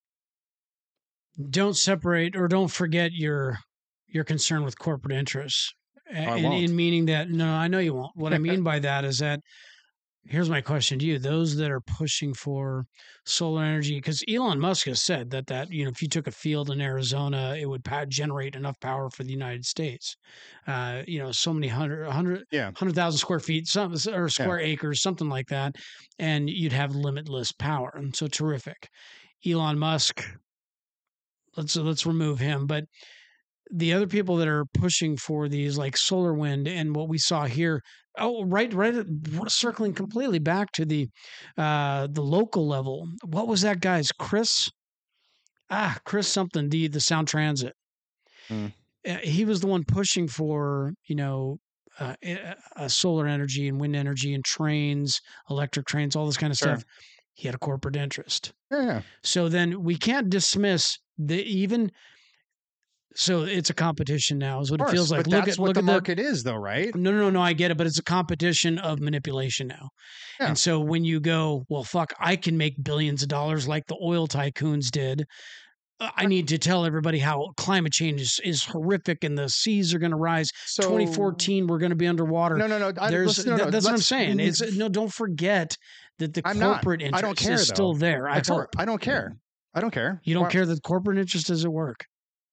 Don't separate or don't forget your your concern with corporate interests. I in, won't. in meaning that, no, I know you won't. What I mean by that is that, here's my question to you: those that are pushing for solar energy, because Elon Musk has said that that you know, if you took a field in Arizona, it would pa- generate enough power for the United States. Uh, you know, so many hundred, hundred, Yeah. hundred thousand square feet, some or square acres, something like that, and you'd have limitless power. And so terrific. Elon Musk. Let's let's remove him, but the other people that are pushing for these, like solar wind and what we saw here, oh, right, right, circling completely back to the uh, the local level. What was that guy's Chris? Ah, Chris something. The the Sound Transit. Mm. Uh, he was the one pushing for, you know, uh, uh, solar energy and wind energy and trains, electric trains, all this kind of Sure. stuff. He had a corporate interest. Yeah. So then we can't dismiss the even. So it's a competition now, is what Of it feels course, like. but Look that's at what look the at market is, though, right? No, no, no, no. I get it, but it's a competition of manipulation now. Yeah. And so when you go, well, fuck, I can make billions of dollars like the oil tycoons did. uh, I need to tell everybody how climate change is, is horrific and the seas are going to rise. So twenty fourteen, we're going to be underwater. No, no, no. I, There's listen, no, that- no, that's what I'm let's- saying. It's no, don't forget that the I'm not. corporate I interest don't care, is though. still there. I I, don't, hope I don't care. I don't care. you don't Why- care that the corporate interest is at work.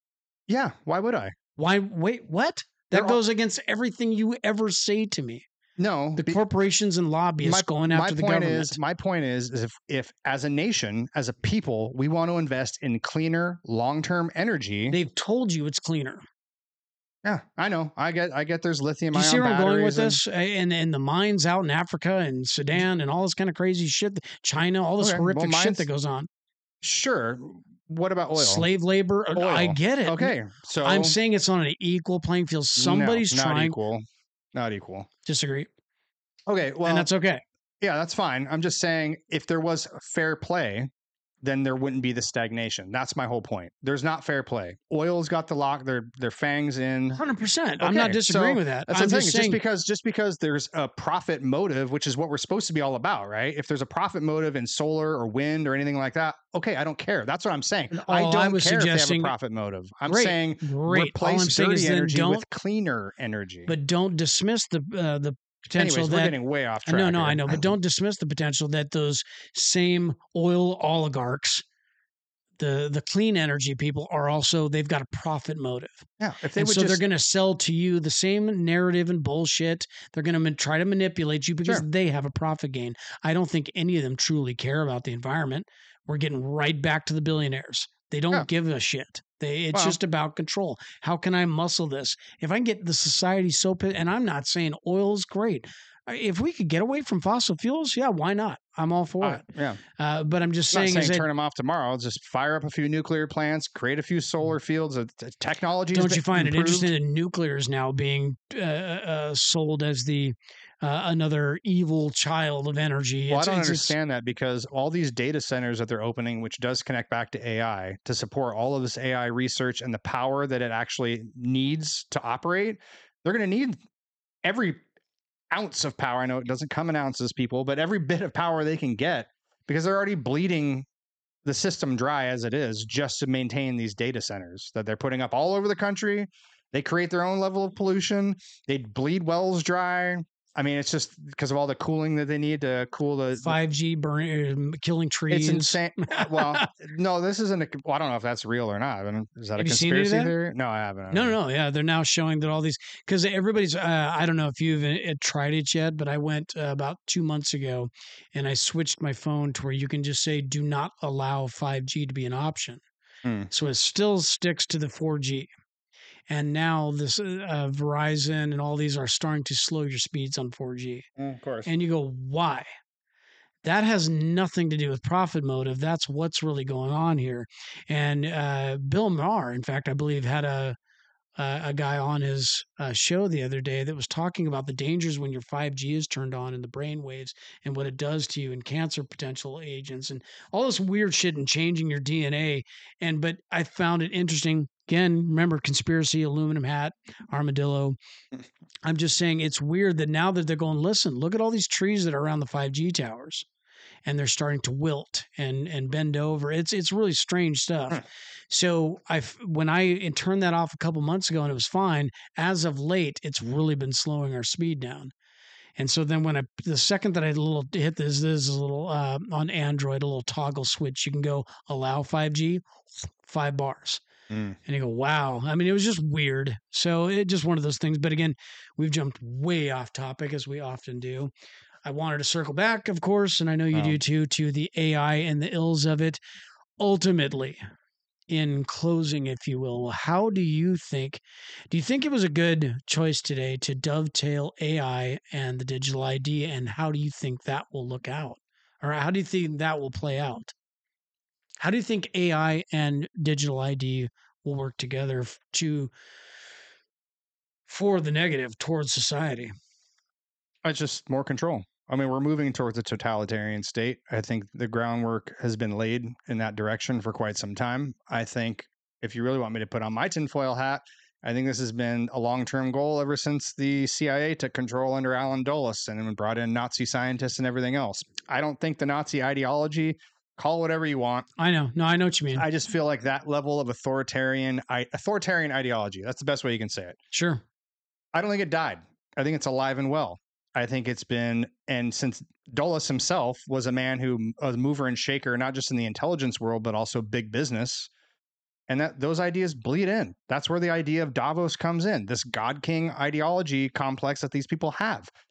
Yeah. Why would I? Why? Wait, what? That They're all- goes against everything you ever say to me. No, The be- corporations and lobbyists going after the point government. is my point is, is if, if as a nation, as a people, we want to invest in cleaner long-term energy. They've told you it's cleaner. Yeah, I know. I get I get there's lithium Do you ion see where I'm going with batteries and- this? And and the mines out in Africa and Sudan and all this kind of crazy shit, China, all this Okay, horrific well, shit mine's- that goes on. Sure. What about oil? Slave labor. Oil. I get it. Okay. So I'm saying it's on an equal playing field. Somebody's no, not trying. equal. Not equal. Disagree. Okay. Well, and that's okay. yeah, that's fine. I'm just saying if there was fair play, then there wouldn't be the stagnation. That's my whole point. There's not fair play. Oil's got the lock, their their fangs in. one hundred percent. I'm not Okay, disagreeing so with that. That's I'm the thing. just Just saying because just because there's a profit motive, which is what we're supposed to be all about, right? If there's a profit motive in solar or wind or anything like that, okay, I don't care. That's what I'm saying. I all don't I was care if they have a suggesting- profit motive. I'm Great, saying great. All replace I'm saying is dirty then energy don't- with cleaner energy. but don't dismiss the uh, the potential Anyways, that we're getting way off track. no, no, here. I know, but don't dismiss the potential that those same oil oligarchs, the the clean energy people, are also they've got a profit motive. Yeah, if they And would so just they're going to sell to you the same narrative and bullshit. They're going to try to manipulate you because Sure. they have a profit gain. I don't think any of them truly care about the environment. We're getting right back to the billionaires. They don't Yeah. give a shit. They, it's Well- just about control. How can I muscle this? If I can get the society so pissed, and I'm not saying oil is great. I- If we could get away from fossil fuels, yeah, why not? I'm all for uh, it. yeah. Uh, but I'm just I'm not saying, saying is that turn them off tomorrow. Just fire up a few nuclear plants, create a few solar fields. Uh, t- technology. don't you find it interesting that nuclear is now being uh, uh, sold as the uh, another evil child of energy? Well, It's- I don't it's- it's- understand that because all these data centers that they're opening, which does connect back to A I to support all of this A I research and the power that it actually needs to operate, they're going to need every ounce of power. I know it doesn't come in ounces, people, but every bit of power they can get because they're already bleeding the system dry as it is just to maintain these data centers that they're putting up all over the country. They create their own level of pollution. They bleed wells dry. I mean, it's just because of all the cooling that they need to cool the, the five G burn, killing trees. it's insane. Well, no, this isn't a. Well, I don't know if that's real or not. I mean, is that Have a you seen any of conspiracy that? theory? No, I haven't. No, no, no. Yeah, they're now showing that all these because everybody's. Uh, I don't know if you've uh, tried it yet, but I went uh, about two months ago, and I switched my phone to where you can just say "Do not allow five G to be an option," Hmm. so it still sticks to the four G. And now this uh, Verizon and all these are starting to slow your speeds on four G. Mm, of course. And you go, why? That has nothing to do with profit motive. That's what's really going on here. And uh, Bill Maher, in fact, I believe had a a, a guy on his uh, show the other day that was talking about the dangers when your five G is turned on in the brain waves and what it does to you and cancer potential agents and all this weird shit and changing your D N A. And but I found it interesting. Again, remember conspiracy, aluminum hat, armadillo. I'm just saying it's weird that now that they're going, listen, look at all these trees that are around the five G towers, and they're starting to wilt and and bend over. It's it's really strange stuff. Hmm. So I when I turned that off a couple months ago and it was fine. As of late, it's really been slowing our speed down. And so then when I the second that I little hit this this is a little uh, on Android a little toggle switch, you can go allow five G, five bars. Mm. And you go, wow. I mean, it was just weird. So it just one of those things. But again, we've jumped way off topic as we often do. I wanted to circle back, of course, and I know you Oh. do too, to the A I and the ills of it. Ultimately, in closing, if you will, how do you think, do you think it was a good choice today to dovetail A I and the digital I D? And how do you think that will look out? Or how do you think that will play out? How do you think A I and digital I D will work together f- to for the negative towards society? It's just more control. I mean, we're moving towards a totalitarian state. I think the groundwork has been laid in that direction for quite some time. I think if you really want me to put on my tinfoil hat, I think this has been a long-term goal ever since the C I A took control under Alan Dulles and brought in Nazi scientists and everything else. I don't think the Nazi ideology, call whatever you want. I know. No, I know what you mean. I just feel like that level of authoritarian I, authoritarian ideology, that's the best way you can say it. Sure. I don't think it died. I think it's alive and well. I think it's been, and since Dulles himself was a man who was a mover and shaker, not just in the intelligence world, but also big business, and that those ideas bleed in. That's where the idea of Davos comes in, this God King ideology complex that these people have.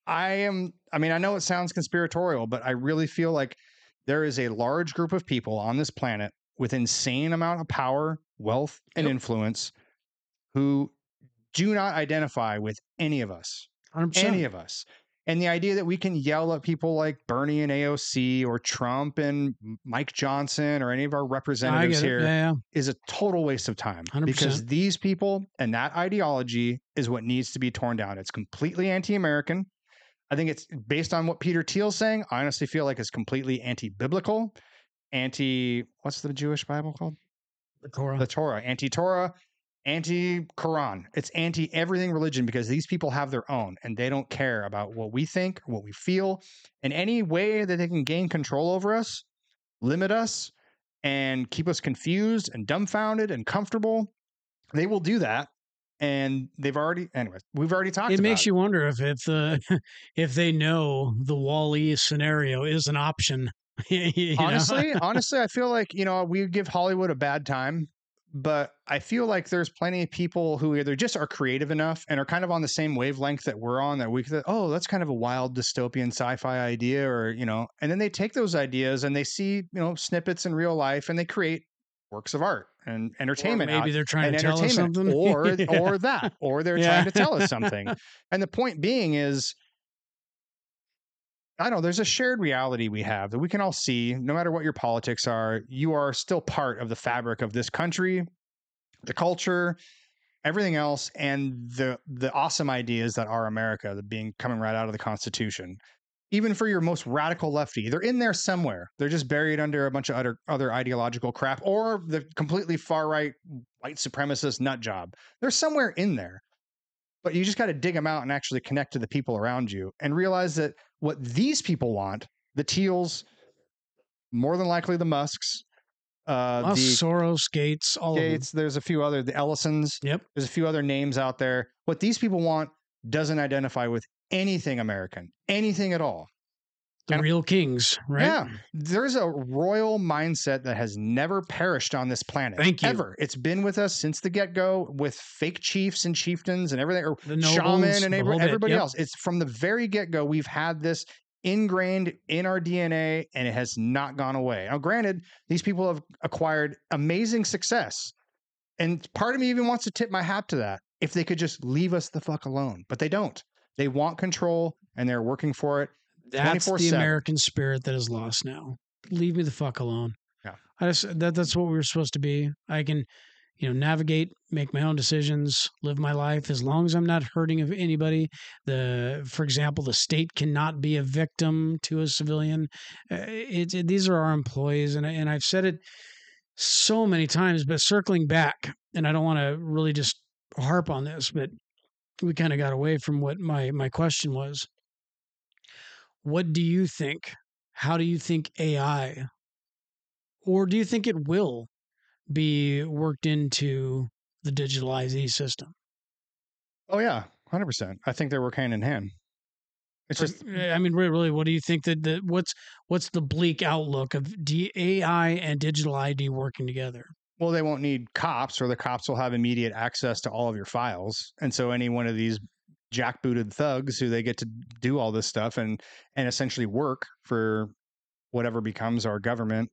I am, I mean, I know it sounds conspiratorial, but I really feel like there is a large group of people on this planet with insane amount of power, wealth, and Yep. influence who do not identify with any of us, one hundred percent. any of us. And the idea that we can yell at people like Bernie and A O C or Trump and Mike Johnson or any of our I representatives get it. here Yeah, yeah. is a total waste of time one hundred percent. because these people and that ideology is what needs to be torn down. It's completely anti-American. I think it's based on what Peter Thiel's saying. I honestly feel like it's completely anti-biblical, anti, what's the Jewish Bible called? The Torah. The Torah, anti-Torah, anti-Quran. It's anti-everything religion because these people have their own and they don't care about what we think, or what we feel. And any way that they can gain control over us, limit us, and keep us confused and dumbfounded and comfortable, they will do that. And they've already, anyways, we've already talked It about makes it. you wonder if if the if they know the Wall-E scenario is an option. You know? honestly, honestly, I feel like, you know, we give Hollywood a bad time, but I feel like there's plenty of people who either just are creative enough and are kind of on the same wavelength that we're on, that we could, oh, that's kind of a wild dystopian sci-fi idea, or, you know, and then they take those ideas and they see, you know, snippets in real life and they create works of art and Or entertainment. maybe out- they're trying and to tell us entertainment, something. or Yeah. or that, or they're Yeah. trying to tell us something. And the point being is, I don't know, there's a shared reality we have that we can all see. No matter what your politics are, you are still part of the fabric of this country, the culture, everything else, and the the awesome ideas that are America, that being coming right out of the Constitution. Even for your most radical lefty, they're in there somewhere. They're just buried under a bunch of other other ideological crap, or the completely far right white supremacist nut job. They're somewhere in there. But you just got to dig them out and actually connect to the people around you and realize that what these people want, the Teals, more than likely the Musks, uh, Us, the Soros, Gates, all Gates, there's a few other, the Ellisons, of them. Yep. there's a few other names out there. What these people want doesn't identify with anything American, anything at all. The And- real kings, right? Yeah, there's a royal mindset that has never perished on this planet. Thank you. Ever. It's been with us since the get-go, with fake chiefs and chieftains and everything, or The nobles, shaman and the every, whole bit, everybody yep. else. It's from the very get-go. We've had this ingrained in our D N A, and it has not gone away. Now, granted, these people have acquired amazing success, and part of me even wants to tip my hat to that if they could just leave us the fuck alone. But they don't. They want control, and they're working for it. That's the twenty-four seven. American spirit that is lost now. Leave me the fuck alone. Yeah. I just that that's what we were supposed to be. I can, you know, navigate, make my own decisions, live my life as long as I'm not hurting of anybody. The, for example, the state cannot be a victim to a civilian. Uh, It, it, these are our employees, and I, and I've said it so many times. But circling back, and I don't want to really just harp on this, but we kind of got away from what my my question was. What do you think? How do you think A I, or do you think it will be worked into the digital I D system? Oh yeah, one hundred percent. I think they work hand in hand. It's Or- just I mean, re- really, what do you think that the what's what's the bleak outlook of D- A I and digital I D working together? well, they won't need cops, or the cops will have immediate access to all of your files, and so any one of these jackbooted thugs who they get to do all this stuff and and essentially work for whatever becomes our government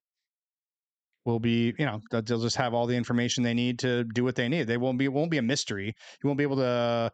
will be, you know, they'll they'll just have all the information they need to do what they need. They won't be, it won't be a mystery. You won't be able to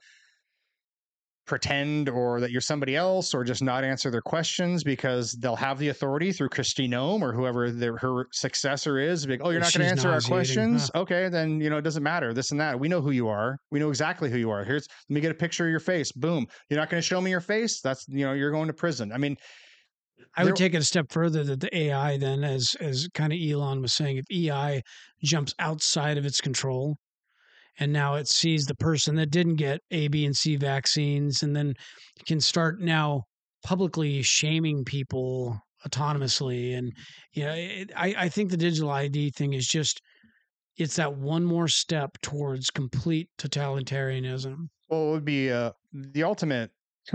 pretend or that you're somebody else or just not answer their questions, because they'll have the authority through Christy Nome or whoever their, her successor is. Be like, oh, you're not going to She's answer our nauseating, questions? Okay, then, you know, it doesn't matter. This and that. We know who you are. We know exactly who you are. Here's, let me get a picture of your face. Boom. You're not going to show me your face? That's, you know, you're going to prison. I mean, I would there- take it a step further that the A I then, as as kind of Elon was saying, if A I jumps outside of its control, and now it sees the person that didn't get A, B, and C vaccines, and then can start now publicly shaming people autonomously. And you know, it, I I think the digital I D thing is just it's that one more step towards complete totalitarianism. well, it would be uh, the ultimate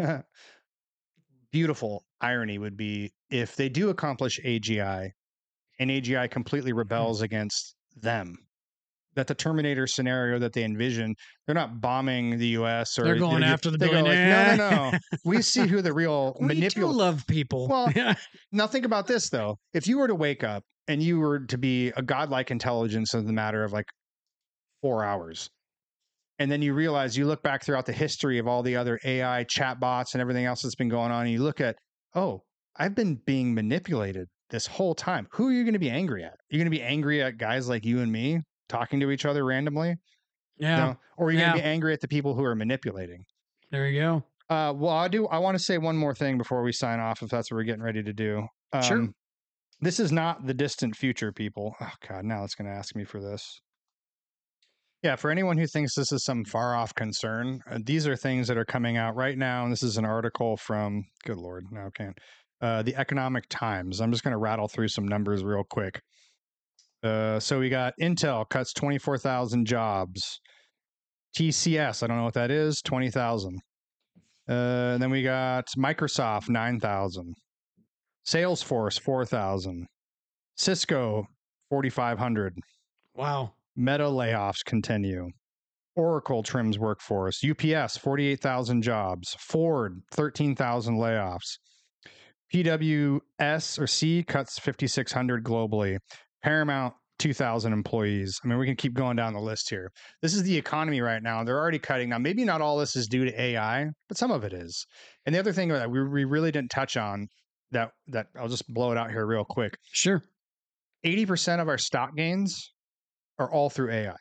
beautiful irony would be if they do accomplish A G I and A G I completely rebels against them. that the Terminator scenario that they envision, they're not bombing the U S or They're going you know, after the they go like, billionaire. no, no, no. We see who the real We do manipulator. love people. Well, now think about this though. If you were to wake up and you were to be a godlike intelligence in the matter of like four hours, and then you realize you look back throughout the history of all the other A I chatbots and everything else that's been going on, and you look at, oh, I've been being manipulated this whole time. Who are you going to be angry at? You're going to be angry at guys like you and me talking to each other randomly? Yeah. You know? Or are you Yeah. going to be angry at the people who are manipulating? There you go. Uh, well, I do. I want to say one more thing before we sign off, if that's what we're getting ready to do. Um, Sure. This is not the distant future, people. Oh God, now it's going to ask me for this. Yeah, for anyone who thinks this is some far off concern, uh, these are things that are coming out right now. And this is an article from, good Lord, no, I can't. Uh, the Economic Times. I'm just going to rattle through some numbers real quick. Uh, so we got Intel cuts twenty-four thousand jobs. T C S, I don't know what that is, twenty thousand. Uh, and then we got Microsoft, nine thousand. Salesforce, four thousand. Cisco, forty-five hundred. Wow. Meta layoffs continue. Oracle trims workforce. U P S, forty-eight thousand jobs. Ford, thirteen thousand layoffs. P W S or C cuts fifty-six hundred globally. Paramount, two thousand employees. I mean, we can keep going down the list here. This is the economy right now. They're already cutting. Now, maybe not all this is due to A I, but some of it is. And the other thing that we, we really didn't touch on that, that I'll just blow it out here real quick. Sure. eighty percent of our stock gains are all through A I.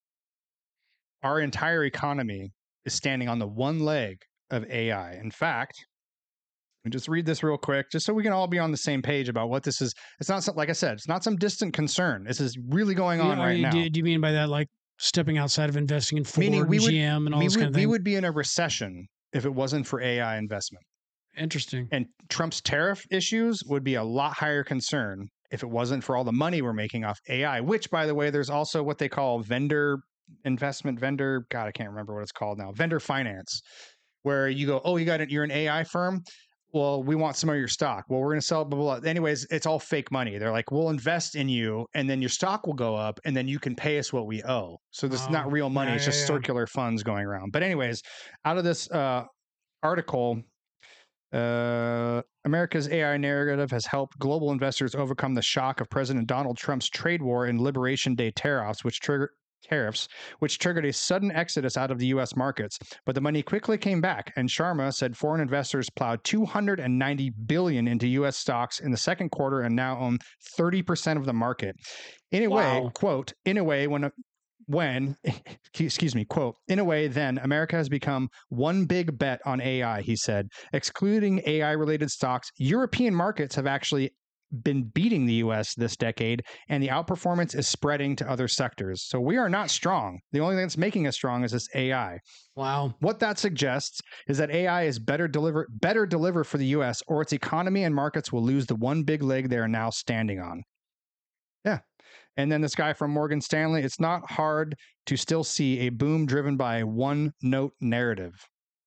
Our entire economy is standing on the one leg of A I. In fact, let me just read this real quick, just so we can all be on the same page about what this is. It's not some, like I said, it's not some distant concern. This is really going on Yeah, right you- now. Do, do you mean by that like stepping outside of investing in Ford Meaning we and would- G M and all we, this would, kind of we thing? would be in a recession if it wasn't for A I investment. Interesting. And Trump's tariff issues would be a lot higher concern if it wasn't for all the money we're making off A I, which, by the way, there's also what they call vendor investment, vendor, God, I can't remember what it's called now, vendor finance, where you go, oh, you got it, you're an A I firm. Well, we want some of your stock. Well, we're going to sell blah, blah, blah. Anyways, it's all fake money. They're like, we'll invest in you and then your stock will go up and then you can pay us what we owe. So this is Oh, not real money. yeah, it's yeah, just yeah. circular funds going around. But anyways, out of this uh, article, uh, America's A I narrative has helped global investors overcome the shock of President Donald Trump's trade war and Liberation Day tariffs, which trigger tariffs, which triggered a sudden exodus out of the U S markets. But the money quickly came back, and Sharma said foreign investors plowed two hundred ninety billion dollars into U S stocks in the second quarter and now own thirty percent of the market. In a way, Wow. quote, in a way, when when, excuse me, quote, in a way, then America has become one big bet on A I, he said. Excluding A I related stocks, European markets have actually been beating the U S this decade, and the outperformance is spreading to other sectors. So we are not strong. The only thing that's making us strong is this A I. Wow. What that suggests is that A I is better deliver better deliver for the U S, or its economy and markets will lose the one big leg they are now standing on. Yeah. And then this guy from Morgan Stanley, it's not hard to still see a boom driven by a one note narrative.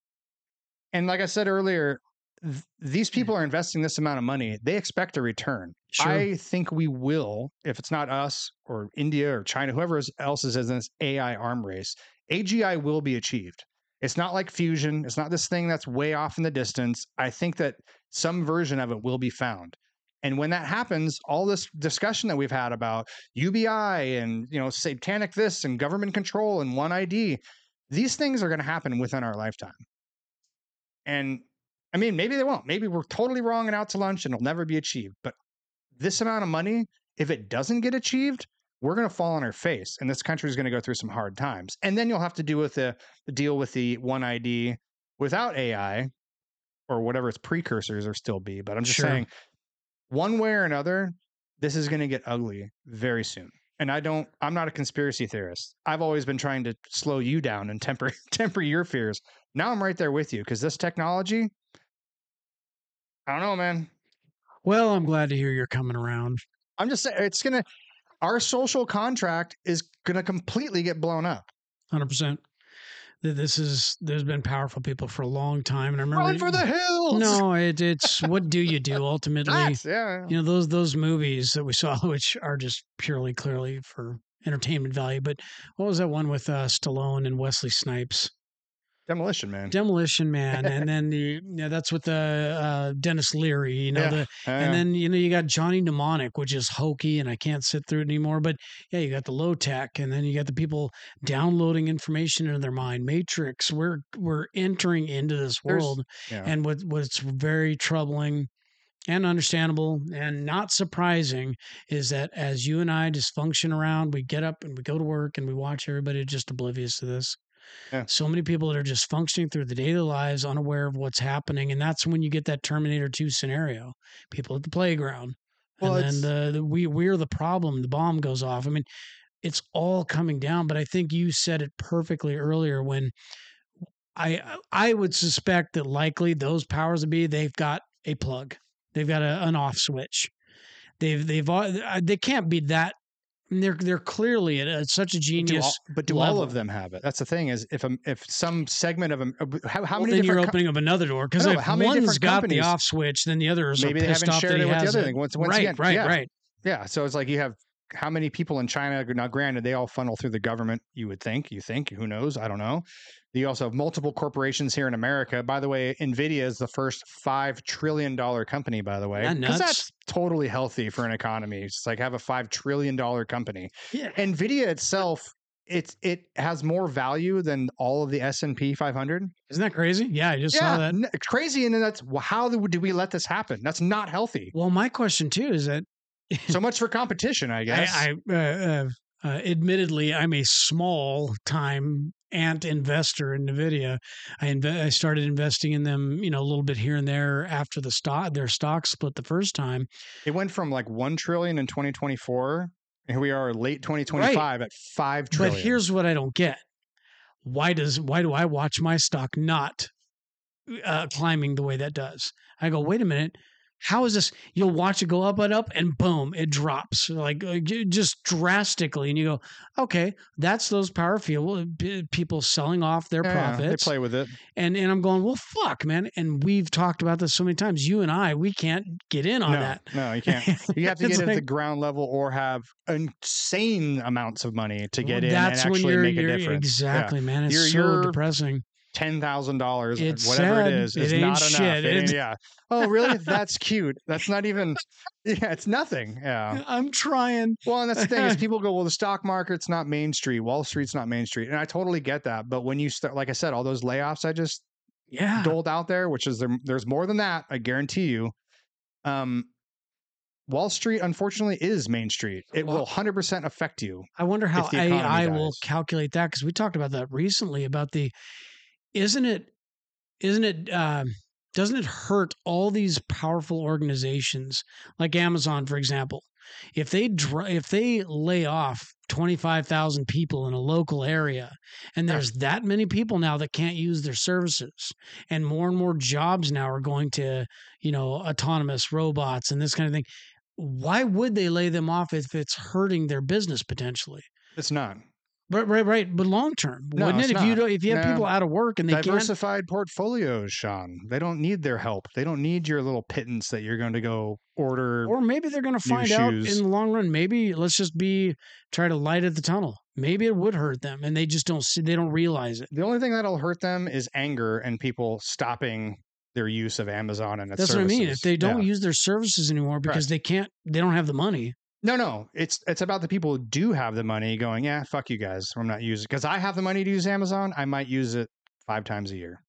And like I said earlier, th- these people are investing this amount of money. They expect a return. Sure. I think we will, if it's not us or India or China, whoever else is in this A I arm race, A G I will be achieved. It's not like fusion. It's not this thing that's way off in the distance. I think that some version of it will be found. And when that happens, all this discussion that we've had about U B I and, you know, satanic this and government control and one I D, these things are going to happen within our lifetime. And I mean, maybe they won't. Maybe we're totally wrong and out to lunch and it'll never be achieved. But this amount of money, if it doesn't get achieved, we're going to fall on our face and this country is going to go through some hard times. And then you'll have to deal with the deal with the one I D without A I or whatever its precursors are still be. But I'm just Sure. saying, one way or another, this is going to get ugly very soon. And I don't, I'm not a conspiracy theorist. I've always been trying to slow you down and temper, temper your fears. Now I'm right there with you because this technology, I don't know, man. Well, I'm glad to hear you're coming around. I'm just saying it's going to, our social contract is going to completely get blown up. one hundred percent. Th- This is, there's been powerful people for a long time. And I remember. Run for the hills. No, it, it's what do you do ultimately? That's, yeah. You know, those those movies that we saw, which are just purely clearly for entertainment value. But what was that one with uh, Stallone and Wesley Snipes? Demolition Man. Demolition Man, and then the yeah, that's with the uh, Dennis Leary, you know, Yeah. the Yeah, and yeah. then you know you got Johnny Mnemonic, which is hokey, and I can't sit through it anymore. But yeah, you got the low tech, and then you got the people downloading information into their mind. Matrix, we're we're entering into this There's- world, yeah. and what what's very troubling and understandable and not surprising is that as you and I just function around, we get up and we go to work and we watch everybody just oblivious to this. Yeah. So many people that are just functioning through the daily lives, unaware of what's happening, and that's when you get that Terminator two scenario. People at the playground, Well, and it's- then the, the we we're the problem. The bomb goes off. I mean, it's all coming down. But I think you said it perfectly earlier when I I would suspect that likely those powers to be they've got a plug, they've got a, an off switch. They've they've all- they can't be that. I mean, they're they're clearly at, at such a But do, genius. all, but do all level. of them have it? That's the thing is if um, if some segment of them, how, how Well, many then you're different co- opening up another door because I know, if but how many one's different got the companies- off switch, then the others maybe are they pissed haven't off shared that it he with the has other it. thing. Once, once right, again, right, yeah. right. Yeah, so it's like you have how many people in China? Now, granted, they all funnel through the government. You would think, you think, who knows? I don't know. You also have multiple corporations here in America. By the way, Nvidia is the first five trillion dollar company. By the way, Isn't that because nuts? that's totally healthy for an economy. It's like have a five trillion dollar company. Yeah. Nvidia itself, it's it has more value than all of the S and P five hundred. Isn't that crazy? Yeah, I just saw Yeah, that. n- it's crazy, and then that's well, how do do we let this happen? That's not healthy. Well, my question too is that So much for competition, I guess. I, I uh, uh, uh, admittedly, I'm a small time ant investor in NVIDIA. I inve- I started investing in them, you know, a little bit here and there after the stock their stock split the first time. It went from like one trillion in twenty twenty-four, and here we are late twenty twenty-five at five trillion. But here's what I don't get: why does why do I watch my stock not uh, climbing the way that does? I go, wait a minute. How is this? You'll watch it go up and up, and boom, it drops like uh, j- just drastically. And you go, okay, that's those power fuel p- people selling off their Yeah, profits. they play with it. And and I'm going, well, fuck, man. And we've talked about this so many times. You and I, we can't get in on no, that. no, you can't. You have to It's get at the like- ground level or have insane amounts of money to get Well, in that's and when actually you're, make a you're difference. exactly, man. It's You're- so you're- depressing. Ten thousand dollars, It's whatever sad. it is, It is ain't not enough. shit. It ain't- It's- yeah. Oh, really? That's cute. That's not even. Yeah, it's nothing. Yeah. I'm trying. Well, and that's the thing is people go, well, the stock market's not Main Street. Wall Street's not Main Street. And I totally get that. But when you start, like I said, all those layoffs I just Yeah. doled out there, which is there, there's more than that, I guarantee you. Um, Wall Street, unfortunately, is Main Street. It will Well- one hundred percent affect you. I wonder how if the economy A I will dies. calculate that because we talked about that recently about the, isn't it, isn't it, um, doesn't it hurt all these powerful organizations like Amazon, for example? If they dr- if they lay off twenty-five thousand people in a local area, and there's that many people now that can't use their services, and more and more jobs now are going to, you know, autonomous robots and this kind of thing. Why would they lay them off if it's hurting their business potentially? It's not. Right, right, right. But long term, No, wouldn't it? it's If you not. don't, if you have No. people out of work and they can't, Diversified portfolios, Sean. They don't need their help. They don't need your little pittance that you're going to go order. or maybe they're going to new find out in shoes. the long run. Maybe let's just be try to light at the tunnel. Maybe it would hurt them, and they just don't see. They don't realize it. The only thing that'll hurt them is anger and people stopping their use of Amazon and its That's services. what I mean. If they don't Yeah. use their services anymore because Correct. they can't, they don't have the money. No, no, it's it's about the people who do have the money going, yeah, fuck you guys. I'm not using because I have the money to use Amazon. I might use it five times a year.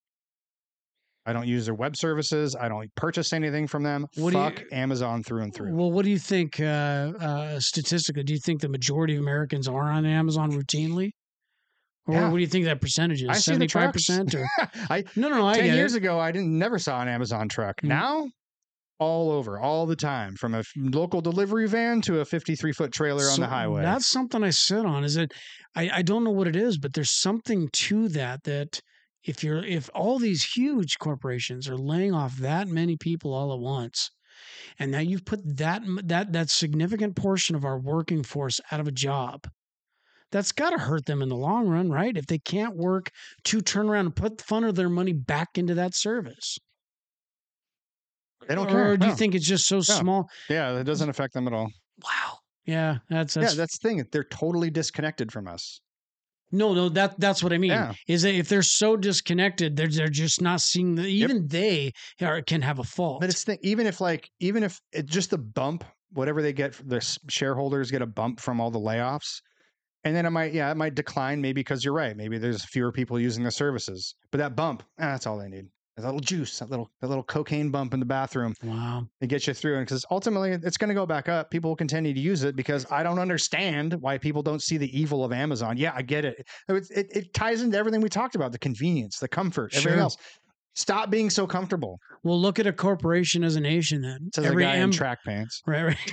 I don't use their web services. I don't purchase anything from them. What do you- fuck Amazon through and through. Well, what do you think uh, uh, statistically? Do you think the majority of Americans are on Amazon routinely? Or Yeah. what do you think that percentage is? I see the seventy-five trucks. percent or I no, no, no. I ten get years it. ago, I didn't never saw an Amazon truck. Mm. Now, all over, all the time, from a f- local delivery van to a fifty-three foot trailer on So the highway. That's something I sit on. Is that I, I don't know what it is, but there's something to that. That if you're if all these huge corporations are laying off that many people all at once, and now you've put that m- that that significant portion of our working force out of a job, that's got to hurt them in the long run, right? If they can't work to turn around and put fun of their money back into that service. They don't or care. do you No. think it's just so small? Yeah, it doesn't affect them at all. Wow. Yeah, that's that's yeah, that's the thing. They're totally disconnected from us. no, no. That that's what I mean. Yeah. Is that if they're so disconnected, they're they're just not seeing the. Even they are, can have a fault. But it's the, even if like even if it just the bump, whatever they get, their shareholders get a bump from all the layoffs, and then it might yeah it might decline maybe because you're right, maybe there's fewer people using the services, but that bump, eh, that's all they need. A little juice, that little that little cocaine bump in the bathroom. Wow. To get you through, and because ultimately it's going to go back up. People will continue to use it because I don't understand why people don't see the evil of Amazon. Yeah, I get it. It, it, it ties into everything we talked about: the convenience, the comfort, everything Sure. else. Stop being so comfortable. Well, look at a corporation as a nation then. Says a guy in track pants. Right, right.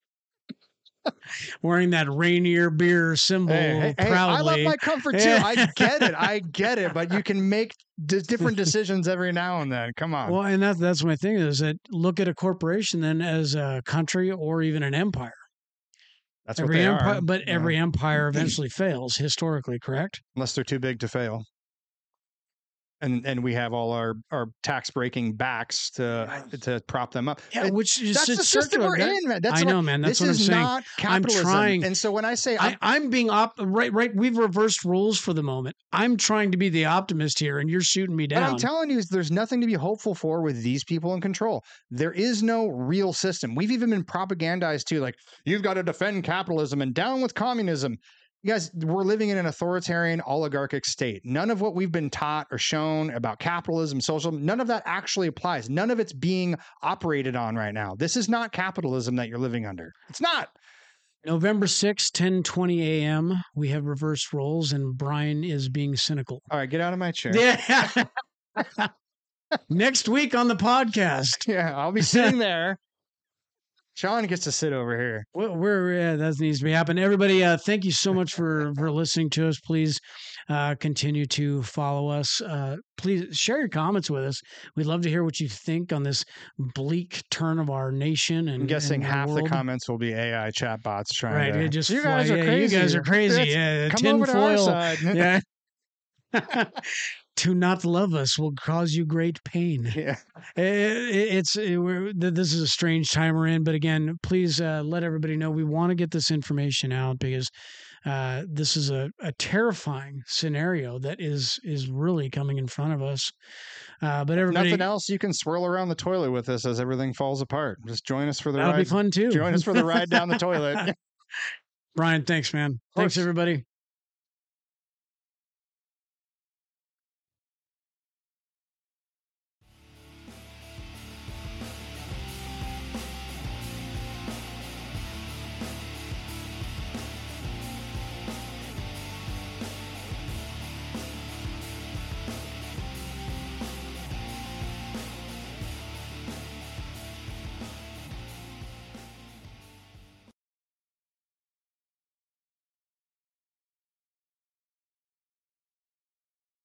Wearing that Rainier beer symbol Hey, hey, hey, I love proudly. my comfort too. Yeah. I get it. I get it. But you can make d- different decisions every now and then. Come on. Well, and that's that's my thing is that look at a corporation then as a country or even an empire. That's what Every they empire, are. but Yeah. every empire eventually fails historically, correct? Unless they're too big to fail. And and we have all our, our tax breaking backs to to prop them up. Yeah, It- which is that's it's the system circular. we're That- in, man. That's I what- know, man. That's this what I'm is saying. not capitalism. trying- And so when I say I, I'm being op right, right. We've reversed rules for the moment. I'm trying to be the optimist here, and you're shooting me But down. I'm telling you, there's nothing to be hopeful for with these people in control. There is no real system. We've even been propagandized too, like, you've got to defend capitalism and down with communism. You guys, we're living in an authoritarian oligarchic state. None of what we've been taught or shown about capitalism, socialism, none of that actually applies. None of it's being operated on right now. This is not capitalism that you're living under. It's not. November sixth, ten twenty a.m. We have reversed roles, and Brian is being cynical. All right, get out of my chair. Yeah. Next week on the podcast. Yeah, I'll be sitting there. Sean gets to sit over here. Well, we're yeah, that needs to be happening. Everybody, uh, thank you so much for for listening to us. Please uh, continue to follow us. Uh, please share your comments with us. We'd love to hear what you think on this bleak turn of our nation. And I'm guessing and half the world. comments will be A I chatbots trying Right, to. it just you guys fly- are yeah, crazy. You guys are crazy. Yeah, Come over to our tinfoil. side. Yeah. To not love us will cause you great pain. Yeah. It, it, it's it, we're, th- this is a strange time we're in, but again, please uh, let everybody know we want to get this information out because uh, this is a, a terrifying scenario that is is really coming in front of us. Uh, but everybody, Nothing else, you can swirl around the toilet with us as everything falls apart. Just join us for the that'll ride. be fun too. Join us for the ride down the toilet. Brian, thanks, man. Thanks, course. everybody.